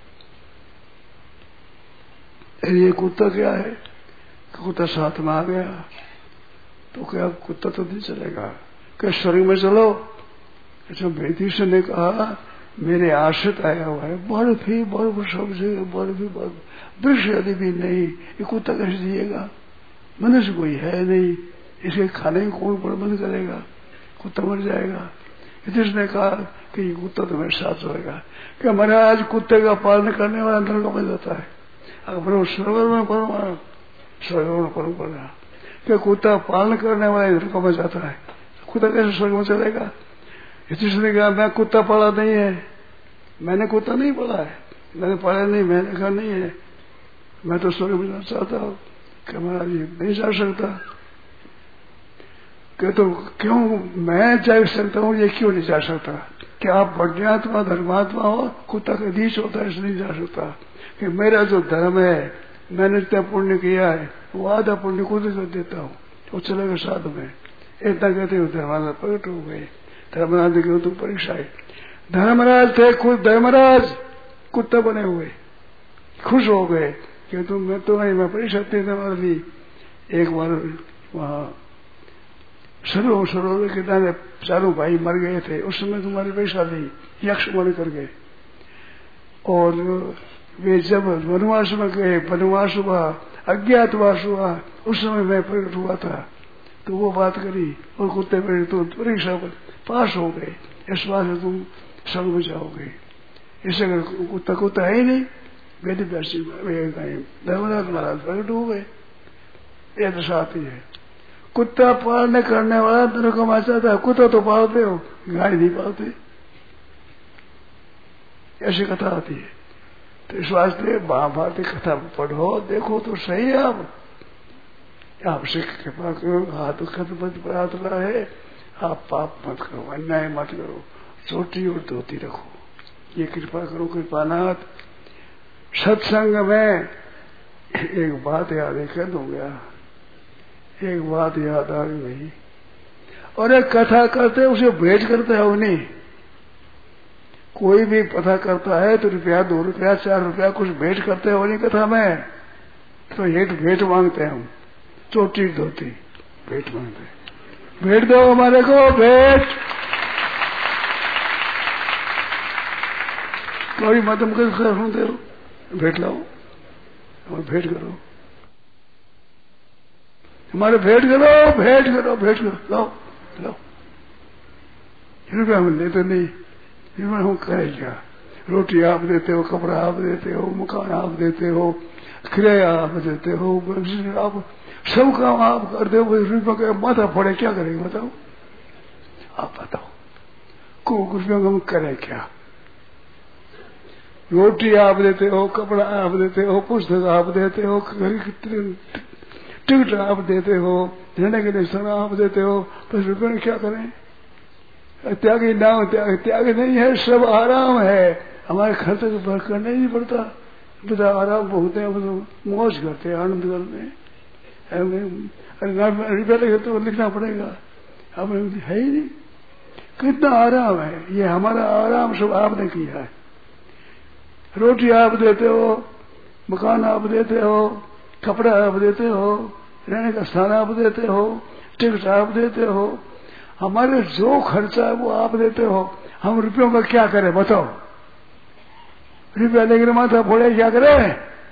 ये कुत्ता क्या है, कुत्ता साथ में आ गया। तो क्या कुत्ता तो नहीं चलेगा, क्या स्वर्ग में चलो। अच्छा बेतीश ने कहा मेरे आश्रित आया हुआ है, बर्फ ही बर्फ, सबसे बर्फ ही बर्फ, वृक्ष यदि भी नहीं, ये कुत्ता कैसे जिएगा। मनुष्य कोई है नहीं, इसे खाने को कौन प्रबंध करेगा, कुत्ता मर जाएगा। ने कहा कि ये कुत्ता तो मेरे साथ रहेगा। क्या महाराज कुत्ते का पालन करने वाला नरक में जाता है, अगर सर्वर में पड़ा क्या कुत्ता पालन करने वाला नरक में जाता है, कुत्ता कैसे स्वर्ग में चलेगा। ने कहा मैं कुत्ता पाला नहीं है, मैंने कुत्ता नहीं पाला है, मैंने पाला नहीं, मैंने कहा नहीं है, मैं तो स्वर्ग में जाना चाहता हूँ। क्या महाराज नहीं जा सकता। कि तो क्यों मैं जा सकता हूँ, ये क्यों नहीं जा सकता। कि आप प्रज्ञात्मा धर्मात्मा हो, कुत्ता का धीश होता है, इसलिए जा सकता। कि मेरा जो धर्म है, मैंने इतना पुण्य किया है, वो आधा पुण्य कुत्ते को देता हूँ, वो चलेगा साथ में। इतना कहते हुए धर्मराज प्रकट हो गए। धर्मराज की तो परीक्षा है। धर्मराज थे खुद, धर्मराज कुत्ता बने हुए, खुश हो गए कि तुम मैं तो नहीं, मैं परीक्षा दी। एक बार वहां सरोवर के किनारे चारों भाई मर गए थे, उस समय तुम्हारी परीक्षा दी, यक्ष बन करके। और वे जब वनवास में गए, वनवास हुआ, अज्ञातवास हुआ, उस समय मैं प्रकट हुआ था, तो वो बात करी और कुत्ते मेरे तो परीक्षा पास हो गए, इस बात से तुम स्वर्ग में जाओगे। इससे अगर कुत्ता है ही नहीं, वेद धर्मराज महाराज प्रकट हो गए। यह दशा आती है। कुत्ता पालने करने वाला नरक में जाता है। कुत्ता तो पालते हो, गाय नहीं पालते, ऐसी कथा आती है। तो इस वास्ते महाभारत कथा पढ़ो, देखो तो सही है। आपसे कृपा करो, हाथ हाथ है, आप पाप मत करो, अन्याय मत करो, चोटी और धोती रखो, ये कृपा करो कृपानाथ। सत्संग में एक बात याद है, कह दूंगा, एक बात याद आ गई। और एक कथा करते उसे भेंट करते हो नहीं। कोई भी कथा करता है तो रुपया 2 रुपया 4 रुपया कुछ भेंट करते हो नहीं कथा में, तो एक भेंट मांगते हैं हम, चोटी धोती भेंट मांगते हैं। भेंट दो हमारे को, भेंट। कोई मदम कर होते हो, भेंट लाओ और भेंट करो, हमारे भेंट करो, भेंट करो, भेंट करो, लाओ लाओ। रुपया हम लेते नहीं, हम करें क्या। रोटी आप देते हो, कपड़ा आप देते हो, मकान आप देते हो, किराया आप देते हो, आप सब काम आप करते हो, रुपये का माथा फोड़े क्या करेंगे बताओ, आप बताओ। को रुपये हम करें क्या। रोटी आप देते हो, कपड़ा आप देते हो, पुस्तक आप देते हो, टिकट आप देते हो, रहने के लिए समय आप देते हो, बस रुपये में क्या करें। त्यागी नाम त्याग नहीं है, सब आराम है, हमारे खर्च करना ही नहीं पड़ता। બધા આરામ ભોગતે બધું मौज करते हैं, आनंद करते हैं। रुपया लगे तो लिखना पड़ेगा, अब है ही नहीं। कितना आराम है, ये हमारा आराम सब आपने किया है। रोटी आप देते हो, मकान आप देते हो, कपड़ा आप देते हो, रहने का स्थान आप देते हो, टिकट आप देते हो, हमारे जो खर्चा है वो आप देते हो। हम रुपयों का क्या करें बताओ? रुपया लेकर माथा फोड़े क्या करें?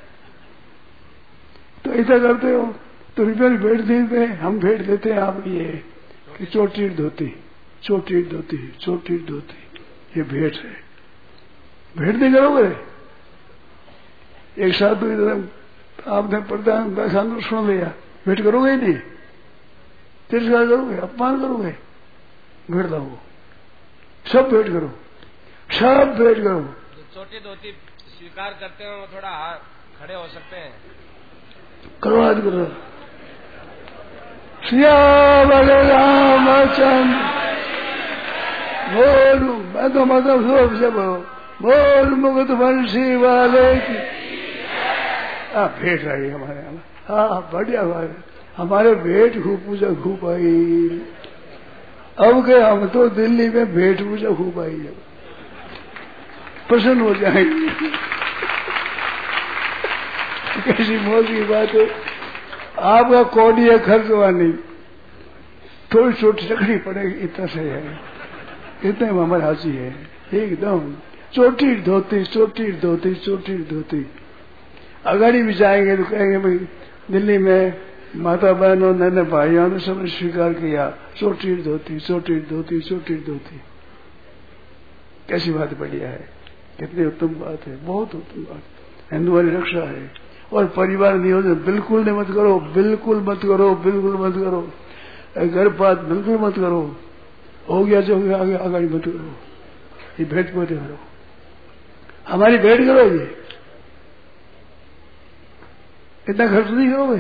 तो ऐसा करते हो तो रुपया की भेंट देते, हम भेंट देते हैं आप ये कि चोटी धोती, चोटी धोती, चोटी धोती, ये भेंट है। भेंट नहीं करोगे? एक साधु इधर आपने प्रधान व्याख्यान सुन लिया, भेंट करोगे ही नहीं, तिरस्कार करोगे, अपमान करोगे, भेंट दो, सब भेंट करो, सब भेंट करो। जो छोटी धोती स्वीकार करते हैं वो थोड़ा खड़े हो सकते हैं। करो आज करो। श्यामल रामचंद्र बोल, मैं तो मतलब सब बोल मुकुट बंसी वाले की। भेंट रही हमारे यहाँ। हाँ बढ़िया हमारे भेंट खूब पूजा खूब आई। अब के हम तो दिल्ली में भेंट पूजा खूब आई, जब प्रसन्न हो जाएंगे। कैसी मौज की बात है। आपका कौड़ी है खर्च हुआ नहीं, थोड़ी चोटी रखनी पड़ेगी, इतना सही है, इतने में हमारे हाजी है एकदम। चोटी धोती, चोटी धोती, चोटी धोती। अगाड़ी भी जाएंगे तो कहेंगे भाई दिल्ली में माता बहनों नन्हे भाइयों ने सबने स्वीकार किया, चोटी धोती, चोटी धोती, चोटी धोती। कैसी बात बढ़िया है, कितनी उत्तम बात है, बहुत उत्तम बात। हिंदुओं की रक्षा है। और परिवार नियोजन बिल्कुल नहीं मत करो, बिल्कुल मत करो, बिल्कुल मत करो। गर्भपात बिल्कुल मत करो, हो गया जो गया आगे आगाड़ी मत करो। ये भेंट मत करो, हमारी भेंट करो। ये इतना खर्च नहीं करोगे,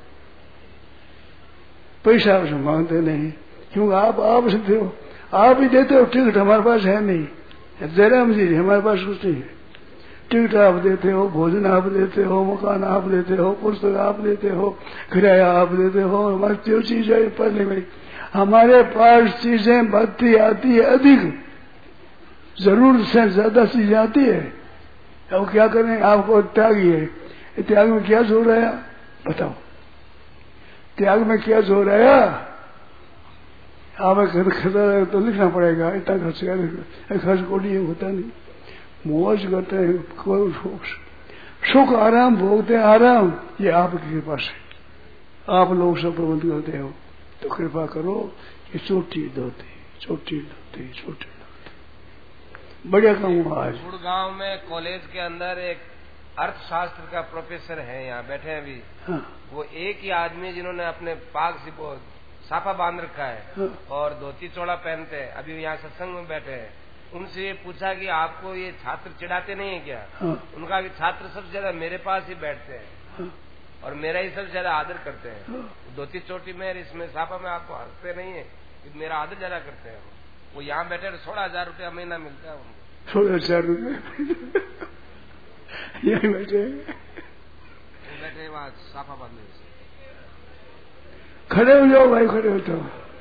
पैसा आपसे मांगते नहीं, क्योंकि आप सकते हो, आप ही देते हो। टिकट हमारे पास है नहीं, जयराम जी हमारे पास कुछ नहीं है। टिकट आप देते हो, भोजन आप देते हो, मकान आप देते हो, पुस्तक आप देते हो, किराया आप देते हो। हमारी जो चीज है पहले में हमारे पास चीजें बढ़ती आती है, अधिक जरूरत से ज्यादा चीजें आती है। अब क्या करें, आपको त्यागी है, त्याग में क्या जोर आया बताओ? त्याग में क्या जोर आया? आप खर्च तो लिखना पड़ेगा, इतना खर्च को नहीं होता नहीं। मौज करते हैं, सुख आराम भोगते हैं, आराम ये आपकी कृपा से। आप लोग सब प्रबंध करते हो तो कृपा करो कि चोटी धोती, चोटी धोती, चोटी धोती। बढ़िया काम हुआ आज। गुड़गांव में कॉलेज के अंदर एक अर्थशास्त्र का प्रोफेसर है, यहाँ बैठे हैं अभी। हाँ। वो एक ही आदमी जिन्होंने अपने पाग से साफा बांध रखा है। हाँ। और धोती चौड़ा पहनते हैं, अभी यहाँ सत्संग में बैठे हैं। उनसे ये पूछा कि आपको ये छात्र चिढ़ाते नहीं है क्या? हाँ। उनका कि छात्र सबसे ज्यादा मेरे पास ही बैठते हैं। हाँ। और मेरा ही सबसे ज्यादा आदर करते हैं। हाँ। धोती चोटी में इसमें साफा में आपको हंसते नहीं है, मेरा आदर ज्यादा करते हैं। वो यहाँ बैठे 16,000 रुपया महीना मिलता है उनको। 16,000 रुपये यही बैठे वहाँ साफा बांधने से। खड़े हो जाओ भाई, खड़े हो जाओ।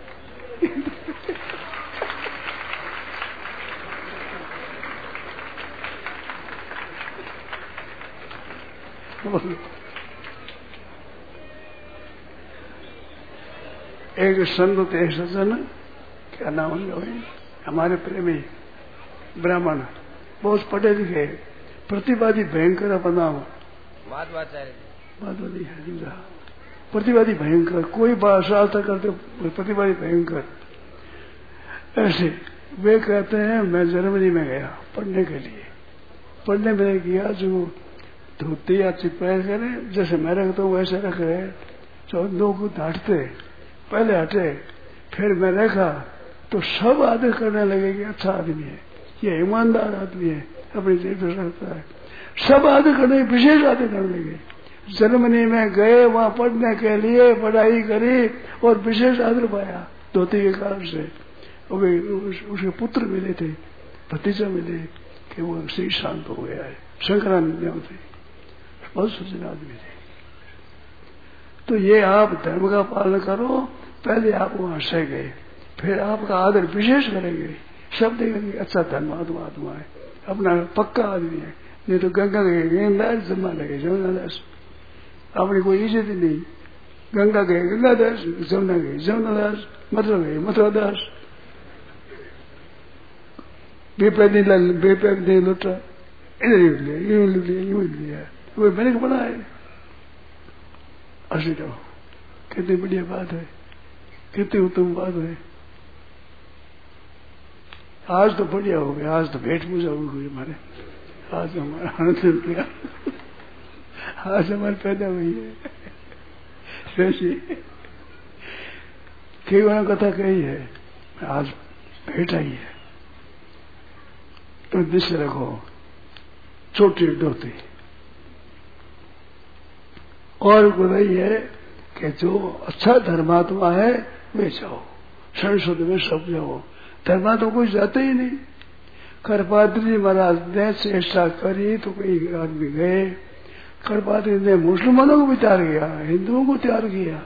एक संत थे सज्जन, क्या नाम है, हमारे प्रेमी ब्राह्मण, बहुत पढ़े लिखे, प्रतिवादी भयंकर अपना प्रतिवादी भयंकर, कोई भाषा करते प्रतिवादी भयंकर। ऐसे वे कहते हैं मैं जर्मनी में गया पढ़ने के लिए। पढ़ने में गया जो धोती या चिपकाए करे, जैसे मैं रखता हूँ वैसे रख रहे, तो लोग हटते, पहले हटे, फिर मैं रखा तो सब आदर करने लगे कि अच्छा आदमी है, ये ईमानदार आदमी है, अपनी जेब में रखता है। सब आदर करने, विशेष आदर करने लगे। जर्मनी में गए, वहां पढ़ने के लिए पढ़ाई करी और विशेष आदर पाया धोती के कारण से। उसके पुत्र मिले थे, भतीजा मिले कि वो सही शांत हो गया है। शंकरानंद थे, बहुत सज्जन आदमी थे। तो ये आप धर्म का पालन करो, पहले आप वहां सह गए, फिर आपका आदर विशेष करेंगे, सब देखेंगे अच्छा धर्मात्मा आत्मा है, अपना पक्का आदमी है। नहीं तो गंगा गए गंगादास, जमा लगे जमुनादास, अपनी कोई इज्जत ही नहीं। गंगा गए गंगादास, जमुना गए जमुनादास, मथुरा गए मथुरादास, बेपैक नहीं लुटा, इधर ही लिया यूं लिया यूं लिया, वो मैंने को बना है। असली रहो, कितनी बढ़िया बात है, कितनी उत्तम बात है। आज तो बढ़िया हो गया, आज तो भेंट पूजा हो गई हमारे, आज हमारा आनंद मिला, आज हमारी पैदा हुई है। कई बार कथा कही है, आज भेंट आई है, तो दृश्य रखो, छोटी धोती। और बताई है कि जो अच्छा धर्मात्मा है वे जाओ, संसद में सब जाओ, धर्मात्मा कोई जाते ही नहीं। करपात्री जी महाराज ने चेष्टा करी तो कई आदमी गए, करपात्री ने मुसलमानों को भी त्याग किया, हिंदुओं को त्याग किया।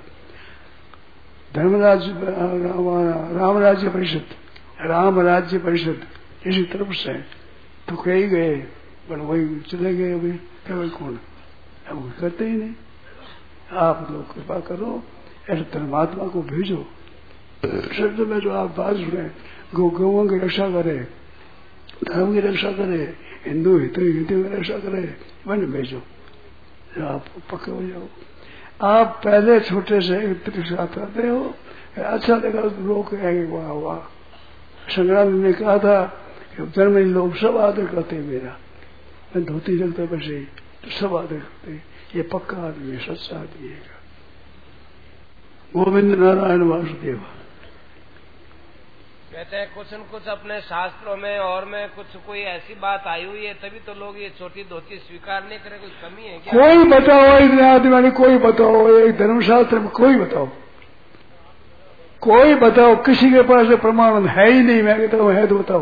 राम राज्य परिषद इसी तरफ से तो कई गए, पर वही चले गए। अभी केवल कौन, अब करते ही नहीं। आप लोग कृपा करो, ऐसे धर्मात्मा को भेजो। शब्द में जो आप बात सुने, गौओं की रक्षा करे, धर्म की रक्षा करे, हिंदू हिंदू की रक्षा करे, मैंने भेजो, आप पक्के हो जाओ। आप पहले छोटे से आते हो, अच्छा लगा तो लोग कहेंगे वाह वाह। संग्राम ने कहा था कि धर्मी लोग सब आदर करते मेरा, मैं धोती रखता बस ही तो सब आदर करते, ये पक्का आदमी है, सच्चा आदमी है। गोविंद नारायण वासुदेव कहते हैं कुछ न कुछ अपने शास्त्रों में और में कुछ कोई ऐसी बात आई हुई है, तभी तो लोग ये छोटी धोती स्वीकार नहीं करे। कुछ कमी है क्या? कोई बताओ, इतने आदमी कोई बताओ, एक धर्मशास्त्र में कोई बताओ, कोई बताओ, किसी के पास प्रमाण है ही नहीं। मैं कहता हूँ है तो बताओ।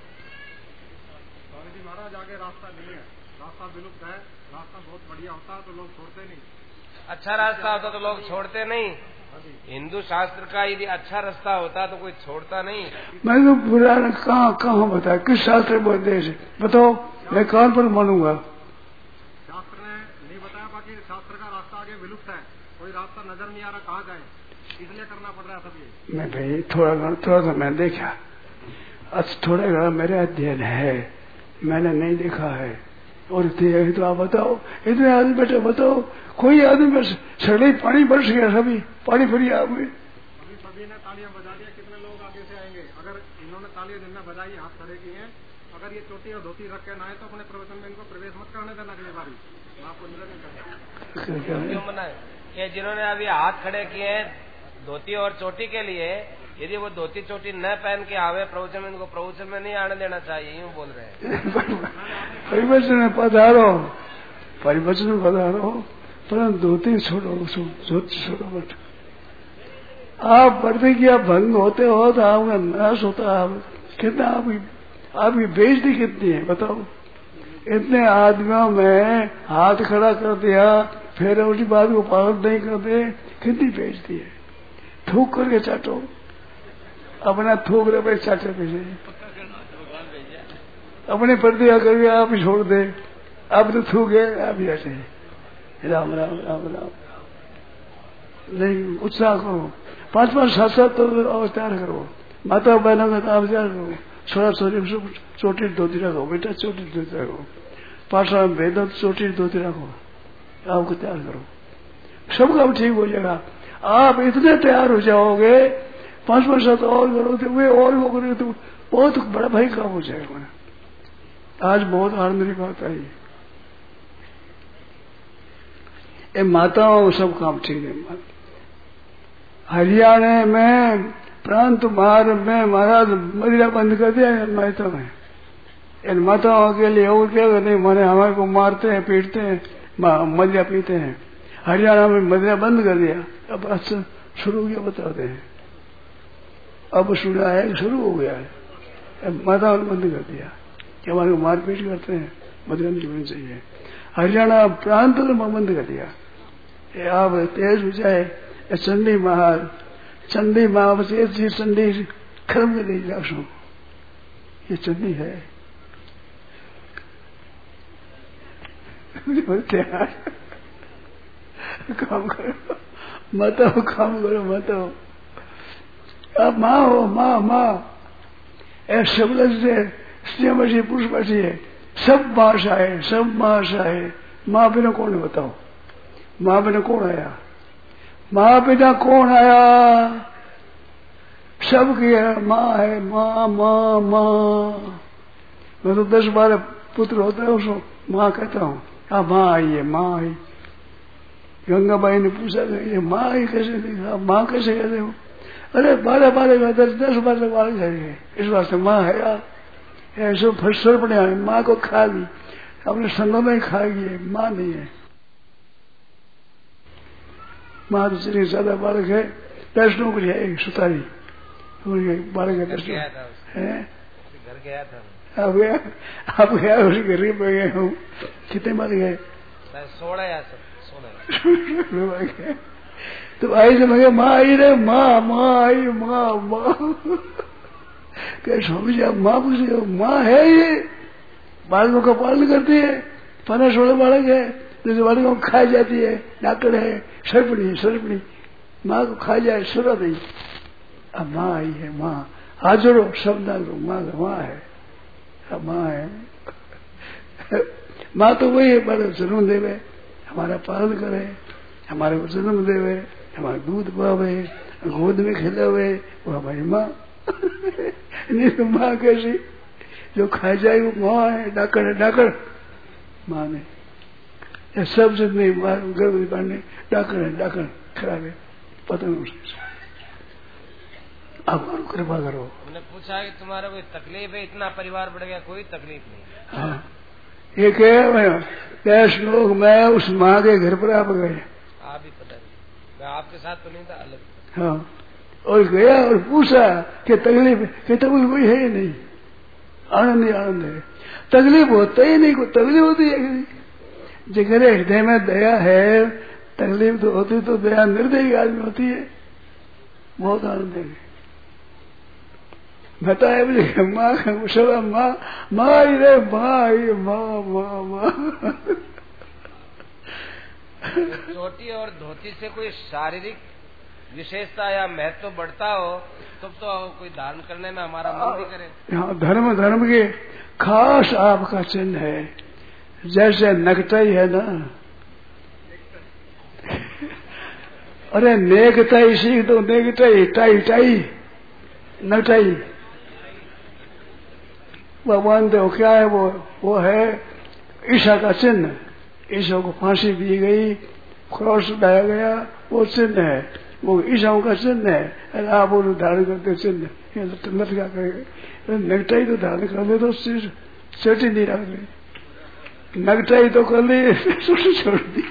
महाराज आगे रास्ता नहीं है, रास्ता विलुप्त है, रास्ता बहुत बढ़िया होता तो लोग छोड़ते नहीं। अच्छा रास्ता होता तो लोग छोड़ते नहीं। हिंदू शास्त्र का यदि अच्छा रास्ता होता तो कोई छोड़ता नहीं। मैं तो पुराना कहाँ बताया, किस शास्त्र में बताओ, मैं कौन पर मानूंगा? शास्त्र ने नहीं बताया, बाकी शास्त्र का रास्ता आगे विलुप्त है, कोई रास्ता नजर नहीं आ रहा, कहाँ जाए, इसलिए करना पड़ रहा है सब ये। मैं भाई थोड़ा सा मैं देखा, अच्छा थोड़ा घड़ा मेरा अध्ययन है, मैंने नहीं देखा है। और तो आप बताओ, इतने आदमी बैठे बताओ, कोई आदमी बस सड़े पानी बरस गया, सभी पानी भरी आप में। अभी सभी ने तालियां बजा दिया, कितने लोग आगे से आएंगे? अगर इन्होंने तालियां जिनने बजाई, हाथ खड़े किए हैं, अगर ये चोटी और धोती रख के ना आए तो अपने प्रवचन में इनको प्रवेश मत करने देना अगली बारी, आपको निवेदन करना। क्यों मना है कि जिन्होंने अभी हाथ खड़े किए हैं धोती और चोटी के लिए, यदि वो धोती चोटी न पहन के आवे प्रवचन में, इनको प्रवचन में नहीं आने देना चाहिए, यूं बोल रहे हैं। परिवचन में पधारो, परिवचन में पधारो, परंतु धोती छोड़ो, धोती छोड़ो मत। आप प्रतिज्ञा भंग होते हो तो आपका नाश होता है। कितना आपकी बेइज्जती कितनी है बताओ। इतने आदमियों में हाथ खड़ा कर दिया, फिर उसी बात को पालन नहीं करते, कितनी बेइज्जती है। थूक करके चाटो, अपना थूक रहे पे चाटे पीछे, अपने प्रतिज्ञा करके आप ही छोड़ दे, आप तो थूके आप ही ऐसे। राम राम राम राम नहीं, उत्साह करो, 5-5 7-7 तो तैयार करो, माता बहनों का नाम तैयार करो, छोरा छोरी चोटी धोती रखो, बेटा चोटी धोती रखो, पाठशाला में भेदो चोटी धोती रखो, आपको तैयार करो, सब काम ठीक हो जाएगा। आप इतने तैयार हो जाओगे, 5-5 7 और करो तो वे और वो करोगे तो बहुत बड़ा भाई काम हो जाएगा। आज बहुत आनंद की बात आई, ये माताओं सब काम ठीक है। हरियाणा में प्रांत मार्ग में महाराज मदिरा बंद कर दिया माता में। इन माताओं के लिए और क्या करते, माने हमारे को मारते हैं, पीटते हैं, मदिरा पीते हैं। हरियाणा में मदिरा बंद कर दिया, अब अच्छा शुरू हो गया बताते हैं, अब सुना है शुरू हो गया है, अब माताओं ने बंद कर दिया कि हमारे को मारपीट करते हैं, मदिरा नहीं पीनी चाहिए। हरियाणा प्रांत ने बंद कर दिया। ये आप तेज बुझाए चंडी महाल चंडी माँ बस एक चीज चंडी खत्म कर दी जासो। ये चंडी है काम करो मत हो, काम करो मत हो। आप माँ हो, माँ माँ ऐ शब्द से स्त्री बची पुरुष बची है, सब भाषा है, सब भाषा है। माँ बिना कौन है बताओ? माँ बिना कौन आया? माँ बिना कौन आया? सब की है माँ है, माँ माँ माँ। मैं तो 10-12 पुत्र होता है उसको माँ कहता हूँ। हाँ माँ आई है, माँ आई। गंगाबाई ने पूछा ये माँ आई कैसे देखा? माँ कैसे कहते हो? अरे 12-12 10-12 बालक है, इस वास्ते माँ है यार। ऐसे फसर पड़े हैं, माँ को खा ली, अपने संगों में खा गई, माँ नहीं है। माँ तो चलिए ज्यादा बालक है, 10 नौकरी है, एक सुतारी बालक है 10 है। घर गया था आप गया उसी गरीब में गए हूँ। कितने बालक गए? 16 या 16। तो आई से मैं माँ आई रे, माँ माँ आई, माँ माँ कैसे स्वामी जी आप माँ पूछे? माँ है ये, बालकों का पालन करती है, 15-16 बालक है, जैसे बालकों को खाई जाती है, डॉक्टर है, सरपणी माँ को खा जाए सुरत नहीं। अब माँ आई है, माँ हाथ जोड़ो सब ना लो, माँ है, अब माँ है। माँ तो वही है, बड़े जन्म देवे, हमारा पालन करे, हमारे को जन्म देवे, हमारा दूध पावे, गोद में खिलावे, वो हमारी माँ। नहीं तो माँ कैसी जो खा जाए वो माँ है, डाकर माँ ने ये सब से नहीं गर्भ पाने डाकर खराब है, पता नहीं उसके। आप कृपा करो। हमने पूछा कि तुम्हारा कोई तकलीफ है? इतना परिवार बढ़ गया, कोई तकलीफ नहीं। हाँ ये क्या 10 लोग मैं उस माँ के घर पर आप गए। आप भी पता नहीं, मैं आपके साथ तो नहीं था, अलग। हाँ और गया और पूछा कि तकलीफ कोई है ही नहीं, आनंद ही आनंद है, तकलीफ होता ही नहीं, कोई तकलीफ होती है? जिगर हृदय में दया है, तकलीफ तो होती तो दया निर्दयी आदमी होती है, बहुत आनंद है। बताया मुझे माँ का माँ आई रे, माँ आई, माँ। चोटी और धोती से कोई शारीरिक विशेषता या महत्व बढ़ता हो तब तो कोई धारण करने में हमारा मन भी करे। हाँ धर्म के खास आपका चिन्ह है, जैसे नकटाई है ना। अरे नेकटाई सीख दो, नेकटाई टाई नकटाई भगवान देव क्या है वो है ईशा का चिन्ह। ईशा को फांसी दी गई, क्रॉस उठाया गया, वो चिन्ह है, वो ईसाओं का चिन्ह है। अरे आप वो धारण करते चिन्ह, ये तो क्या करेंगे? नगटाई तो धारण कर ले तो चटी नहीं रख ली, नगटाई तो कर ली छोड़ दी।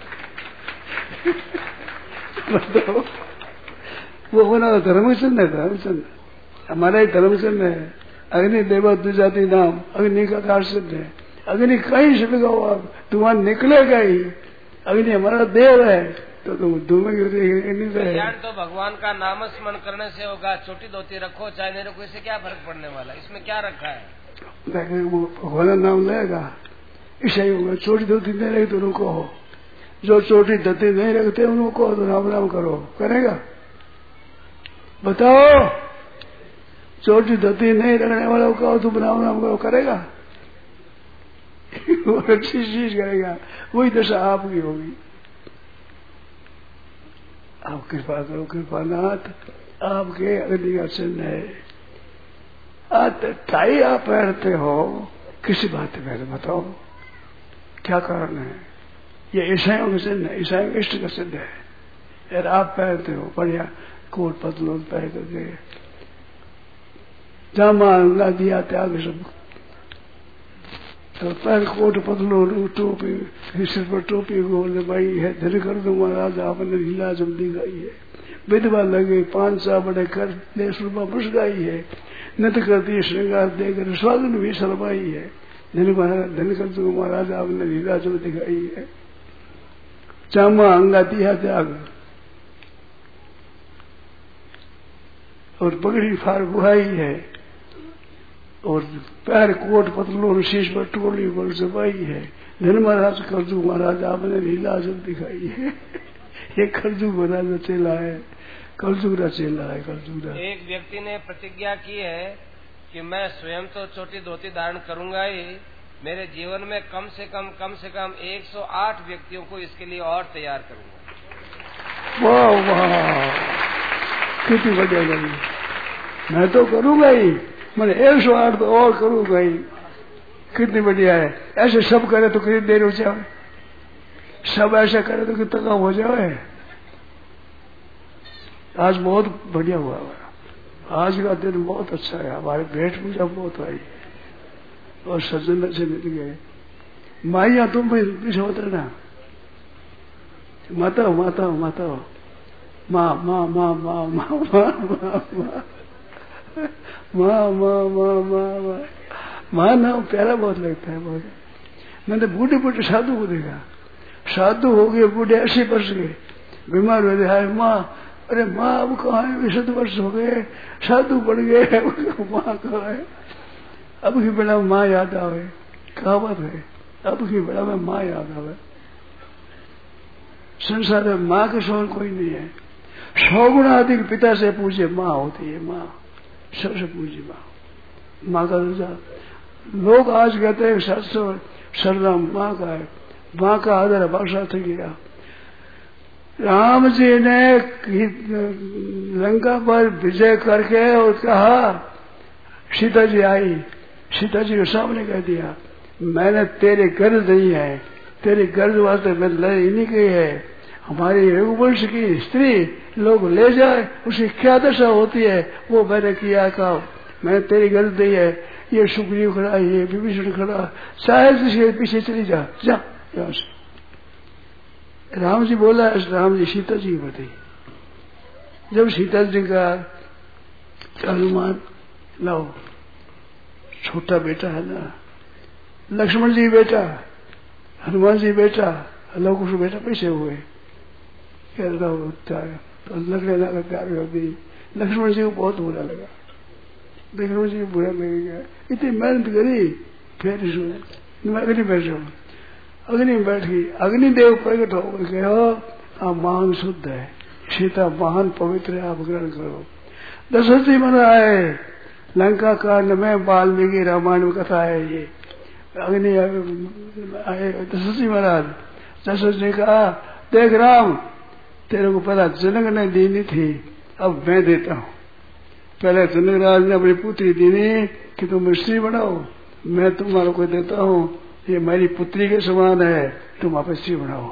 वो बना धर्म चिन्ह है, धर्म चिन्ह हमारा ही धर्म चिन्ह है। अग्नि देवा द्विजाति नाम, अग्नि का कार सिद्ध है। अग्नि कहीं से लगाओ आप, धुआं निकलेगा ही। अग्नि हमारा देव है तो तुम धुएं कल्याण तो भगवान का नाम स्मरण करने से होगा। छोटी धोती रखो चाहे नहीं रखो, इससे क्या फर्क पड़ने वाला? इसमें क्या रखा है? वो भगवान का नाम लेगा, ऐसा ही होगा। छोटी धोती नहीं रखी तो उनको हो, जो छोटी धोती नहीं रखते उनको तो राम राम करो, करेगा? बताओ, छोटी धोती नहीं रखने वालों को तुम राम राम करो, करेगा? वो अच्छी चीज करेगा, वही दशा आपकी होगी। आप कृपा करो, कृपानाथ आपके अग्नि का चिन्ह है। टाई आप पहनते हो, किसी बात पे पहले बताओ क्या कारण है? ये ईसाइयों का चिन्ह है, ईसाइयों इष्ट का चिन्ह है। यार आप पहनते हो बढ़िया कोट पतलून पहन करके, जामा अंगा दिया त्याग सब, तो पैर कोट पतलून टोपी, सिर पर टोपी गोल भाई है, धन कर दो महाराज आपने लीला जब दी गई है। विधवा लगे 5 सा बड़े कर 10 रुपया बस गई है, नत करती श्रृंगार देकर स्वागन भी शर्माई है। धनकर्जु महाराज आपने लीला जो दिखाई है, चामा अंगा दिया त्याग और पगड़ी फार बुहाई है और पैर कोट पतलों शीश पर टोली पर जबाई है। धन महाराज कर्जू महाराज आपने लीला जो दिखाई है। ये कर्जू महाराज चेला है, कर्जू का चेला है, कर्जू का। एक व्यक्ति ने प्रतिज्ञा की है कि मैं स्वयं तो छोटी धोती धारण करूंगा ही, मेरे जीवन में कम से कम 108 व्यक्तियों को इसके लिए और तैयार करूंगा। वाह वाह, कितनी बढ़िया गई। मैं तो करूंगा ही, मैंने 108 तो और करूंगा ही। कितनी बढ़िया है। ऐसे सब करे तो कितनी देर हो जाए, सब ऐसा करे तो कितना काम हो जाए। आज बहुत बढ़िया हुआ, आज का दिन बहुत अच्छा है। हमारे भेंट पूजा बहुत आई और सज्जन से मिल गए। माइया तुम भी पीछे उतरना, माता माता माता माँ माँ माँ माँ माँ माँ माँ माँ माँ माँ माँ ना प्यारा बहुत लगता है बहुत। मैंने बूढ़े बूढ़े साधु को देखा, साधु हो गए बूढ़े 80 वर्ष के, बीमार हो गए, माँ अरे माँ अब कहाँ है, 20 वर्ष हो गए, साधु बढ़ गए, माँ कहाँ है। अब की बेड़ा माँ याद आवे, कहावत है, अब की बेड़ा में माँ याद आवे। संसार में माँ के समान कोई नहीं है। 100 गुना अधिक पिता से पूछे माँ होती है, माँ सबसे पूछी माँ, माँ का दर्जा। लोग आज कहते हैं 700 सरनाम माँ का है, माँ का आदर बख्शा था गया। राम जी ने लंका पर विजय करके और कहा, सीता जी आई, सीता जी के सामने कह दिया, मैंने तेरे गर्ज नहीं है, तेरे गर्ज वास्ते मैं लड़ाई नहीं की है। हमारी रघुवंश की स्त्री लोग ले जाए उसकी क्या दशा होती है वो मैंने किया काम। मैंने तेरी गर्ज नहीं है। ये सुग्रीव खड़ा, ये विभीषण खड़ा, चाहे किसी पीछे चली जा यहाँ से। राम जी बोला, राम जी सीता जी बती। जब सीता जी का हनुमान लाओ, छोटा बेटा है ना, लक्ष्मण जी बेटा, हनुमान जी बेटा, लवकुश बेटा पैसे हुए, तो लगने लगा, प्यार कर दी। लक्ष्मण जी को बहुत बुरा लगा, लक्ष्मण जी को बुरा लगेगा, इतनी मेहनत करी, फिर इसमें मैं अग्नि बैठ जाऊँ, अग्नि में बैठ गई। अग्निदेव प्रकट हो गए, आप महान शुद्ध है, सीता महान पवित्र है, आप ग्रहण करो। दशरथ जी मन आए, लंका कांड में वाल्मीकि रामायण में कथा है ये। अग्नि आए दशरथ जी महाराज, दशरथ जी कहा, देख राम, तेरे को पहला जनक ने देनी थी, अब मैं देता हूँ। पहले जनक राज ने अपनी पुत्री देनी कि तुम स्त्री बनाओ, मैं तुम्हारे को देता हूँ, ये मेरी पुत्री के समान है, तुम आप स्त्री बनाओ।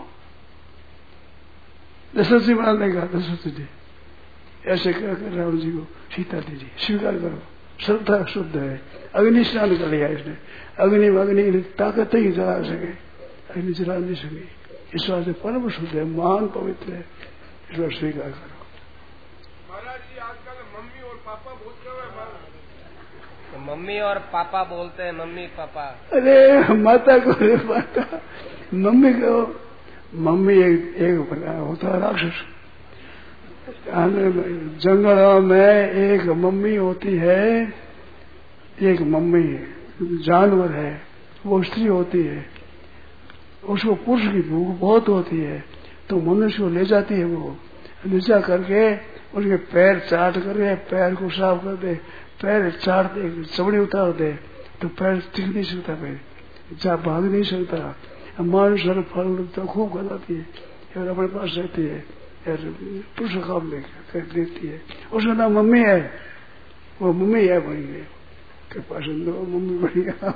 दशरथ जी महाराज ने कहा, दशरथ जी ऐसे कहकर राम जी को सीता दीजिए, स्वीकार करो, श्रद्धा शुद्ध है। अग्नि स्नान कर लिया इसने, अग्नि में अग्नि ताकत ही जला सके, अग्नि जला नहीं सके। इस बात से परम शुद्ध है, महान पवित्र है, इस बात स्वीकार करो। महाराज जी आजकल मम्मी और पापा बोलते हुए, मम्मी और पापा बोलते हैं, मम्मी पापा। अरे माता को रे माता, मम्मी को, मम्मी एक होता है राक्षस। जंगल में एक मम्मी होती है, एक मम्मी जानवर है, वो स्त्री होती है, उसको पुरुष की भूख बहुत होती है, तो मनुष्य को ले जाती है, वो ले जा करके उसके पैर चाट करके पैर को साफ कर दे, पैर चाट दे, चमड़ी उतार दे, तो पैर टिक नहीं सकता, पैर जा भाग नहीं सकता। मांस और फल तो खूब खिलाती है और अपने पास रहती है, पुरुष काम कर देती है। उसका नाम मम्मी है, वो मम्मी है बन गई के पास, मम्मी बन गया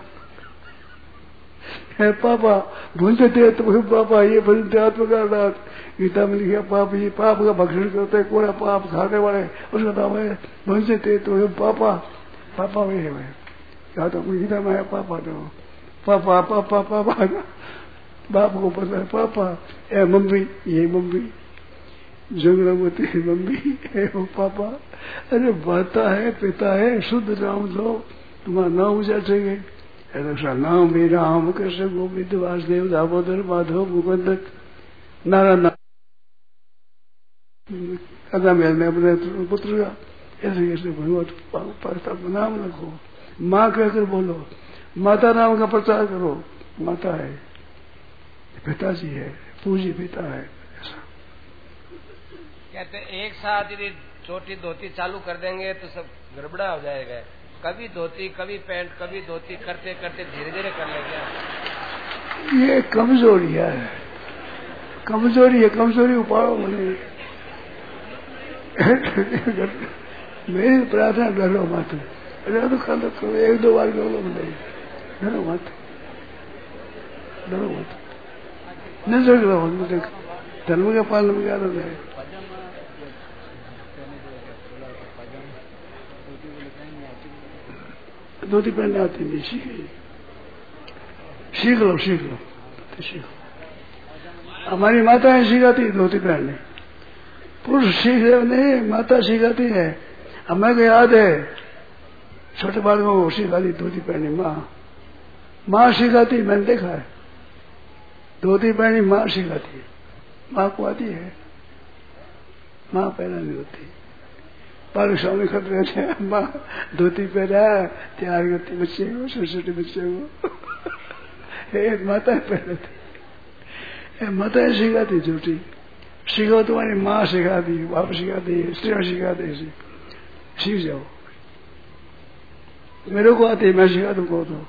है। पापा भूलते थे तो पापा ये भूलते आत्मकारनाथ, गीता में लिखा पाप, ये पाप का भक्षण करते हैं, कोड़ा पाप खाने वाले, उसका नाम है भूलते थे तो पापा, पापा वही है। क्या तो गीता में है पापा, तो पापा पापा पापा, बाप को पता है पापा, ए मम्मी, ये मम्मी जंगलवती मम्मी है, वो पापा। अरे माता है, पिता है, शुद्ध नाम लो, तुम्हारा नाम जाचेंगे, ऐसा नाम भी राम कृष्ण गोविंद वासुदेव दामोदर माधव मुकुंद नारायण में अपने पुत्र का ऐसे कैसे भगवत नाम रखो, माँ कहकर बोलो, माता नाम का प्रचार करो। माता है, पिताजी है, पूजी पिता है। कहते एक साथ यदि छोटी धोती चालू कर देंगे तो सब गड़बड़ा हो जाएगा। कभी धोती कभी पैंट कभी धोती करते करते धीरे धीरे कर लेंगे। ये कमजोरी है, कमजोरी उपाड़ो बने। मेरी प्रार्थना डरो मत, तो करो, एक दो बार करो बने, डरो मत न झगड़ो। धर्म के पालन में क्या है? धोती पहनने आती नहीं, सीख लो। हमारी माताएं सिखाती धोती पहनने, पुरुष सीख रहे नहीं, माता सिखाती है। हमें को याद है छोटे बालकों को सिखाती धोती पहननी, माँ सिखाती, मैंने देखा है। धोती पहनी माँ सिखाती है, माँ को आती है, माँ पहना नहीं होती। बालक स्वामी खत रहे थे, माँ धोती पहना तैयार करती बच्चे को, छोटे बच्चे को। माता पहनती, माता सिखाती झूठी। सीखो, तुम्हारी माँ सिखाती, बाप सिखाती, स्त्री सिखाती, सीख जाओ। मेरे को आती है, मैं सिखा तुमको। तो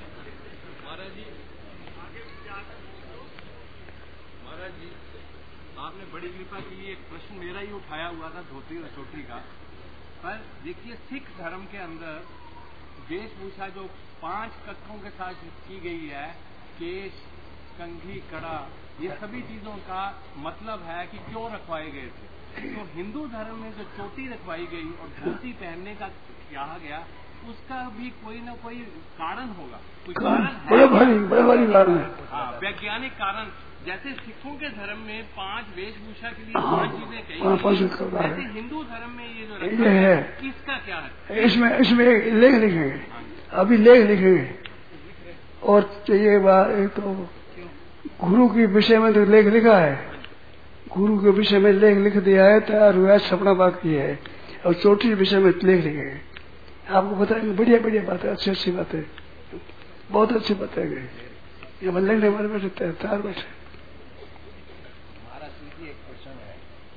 आपने बड़ी कृपा की। एक प्रश्न मेरा ही उठाया हुआ था धोती और चोटी का। पर देखिए, सिख धर्म के अंदर वेशभूषा जो 5 तत्वों के साथ की गई है, केश, कंघी, कड़ा, ये सभी चीजों का मतलब है कि क्यों रखवाए गए थे। तो हिंदू धर्म में जो चोटी रखवाई गई और धोती पहनने का कहा गया, उसका भी कोई न कोई कारण होगा। कोई कारण है, बड़ा भारी कारण है। हाँ, वैज्ञानिक कारण। जैसे सिखों के धर्म में 5 वेशभूषा के लिए 5 चीजें कही, वैसे हिंदू धर्म में ये जो रखा है, इसका क्या है? इसमें लेख लिखेंगे, अभी लेख लिखेंगे। और ये बात, एक तो गुरु के विषय में तो लेख लिखा है, गुरु के विषय में लेख लिख दिया है, तैयार हुआ है, छपना बाकी है। और चोटी के विषय में लेख लिखेंगे, आपको बताएंगे। बढ़िया बातें, अच्छी बातें, बहुत अच्छी बताएंगे। ये लिखने वाले बैठे तैयार बैठे। हमारा सीधी एक क्वेश्चन है,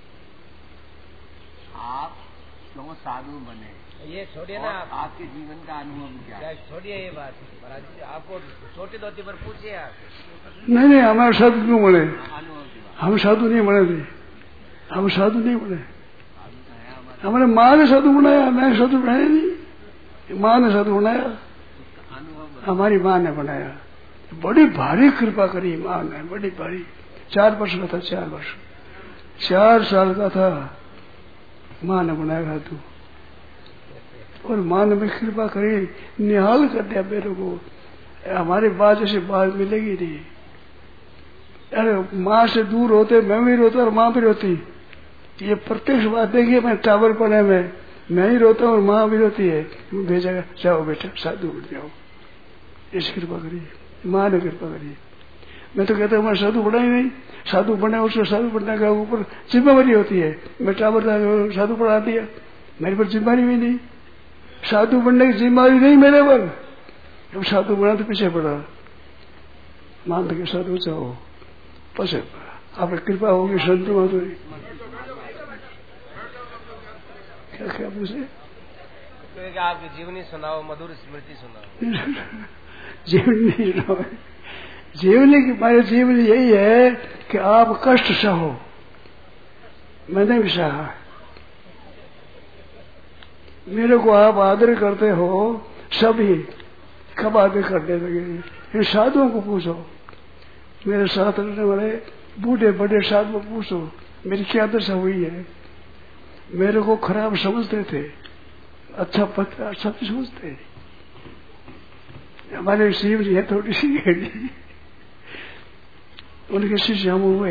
आप क्यों साधु बने? ये छोड़िए ना, आपके जीवन का अनुभव क्या है? छोड़िए ये बात महाराज जी, आपको छोटी धोती पर पूछिए आप। नहीं, हमारे साधु क्यों बने? हम साधु नहीं बने थे, हम साधु नहीं बने। हमारे माँ ने साधु बनाया, मैं साधु बनाया नहीं, माँ ने साधु बनाया, हमारी माँ ने बनाया। बड़ी भारी कृपा करी माँ ने, बड़ी भारी। 4 वर्ष का था, 4 वर्ष, 4 साल का था, माँ ने बनाया साधु। और माँ ने भी कृपा करी, निहाल कर दिया मेरे को। हमारे बाद जैसे बात मिलेगी नहीं। अरे माँ से दूर होते मैं भी रोता और माँ भी रोती। ये प्रत्यक्ष बात देखिए, मैं टावर पड़े में मैं ही रोता हूँ और माँ भी रोती है। भेजा, जाओ बेटा साधु बन जाओ। इस कृपा करी, माँ ने कृपा करी। मैं तो कहता हूँ मैं साधु बना ही नहीं, साधु बने उसको साधु बनने का ऊपर जिम्मेवारी होती है। मैं टावर साधु पढ़ा दिया, मेरे पर जिम्मेवारी भी नहीं, साधु बनने की जिम्मेवारी नहीं मेरे पर। जब साधु बना तो पीछे पड़ा, मान के साधु चाहो पीछे पड़ा। आप कृपा होगी संत माधुरी। क्या पूछे? आपकी जीवनी सुनाओ, मधुर स्मृति सुनाओ। जीवनी सुनाओ, जीवनी की हमारे जीवन यही है कि आप कष्ट सहो। मैंने भी सहा, मेरे को आप आदर करते हो सभी, कब आदर करने लगे? इन साधुओं को पूछो, मेरे साथ रहने वाले बूढ़े बड़े साधु को पूछो मेरी क्या दशा हुई है। मेरे को खराब समझते थे, अच्छा पता सब समझते। हमारे शिव जी है थोड़ी सी घड़ी, उनके शिष्य हम हुए।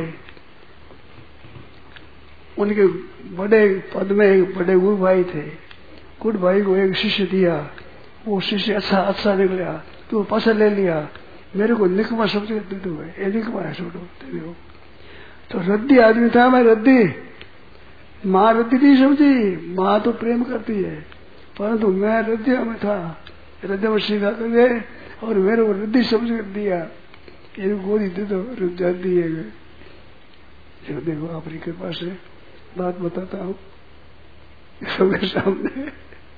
उनके बड़े पद में एक बड़े गुरु भाई थे, गुरु भाई को एक शिष्य दिया, वो शिष्य अच्छा निकला, तो पासा ले लिया, मेरे को निकमा समझ दे दो, ये निकमा है छोड़ो दे दो। तो रद्दी आदमी था मैं, रद्दी माँ रद्दी नहीं समझी, माँ तो प्रेम करती है, परंतु मैं रद्दिया में था, रद्दिया में सीखा कर गए और मेरे को रद्दी समझ कर दिया, ये गोदी दे दो, रुक जाती है। जो देखो अपनी कृपा से बात बताता हूँ सबके सामने।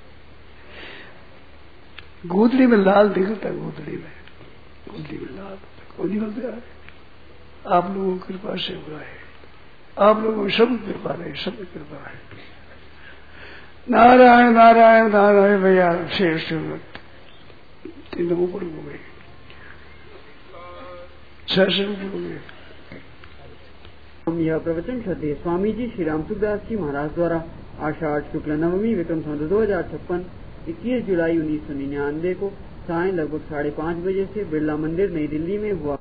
गोदड़ी में लाल निकलता, गोदड़ी में लाल कौन निकलता है? आप लोगों की कृपा से हुआ है, आप लोगों में सब कृपा रहे, सब कृपा है। नारायण नारायण नारायण भैया शेष तीनों ऊपर हो गए, 6 से ऊपर हो गए। हम यह प्रवचन श्रद्धेय स्वामी जी श्री राम सुखदास जी महाराज द्वारा आषाढ़ शुक्ल नवमी विक्रम संवत 2056 21 जुलाई 1999 को सायं लगभग 5:30 बजे से बिरला मंदिर नई दिल्ली में हुआ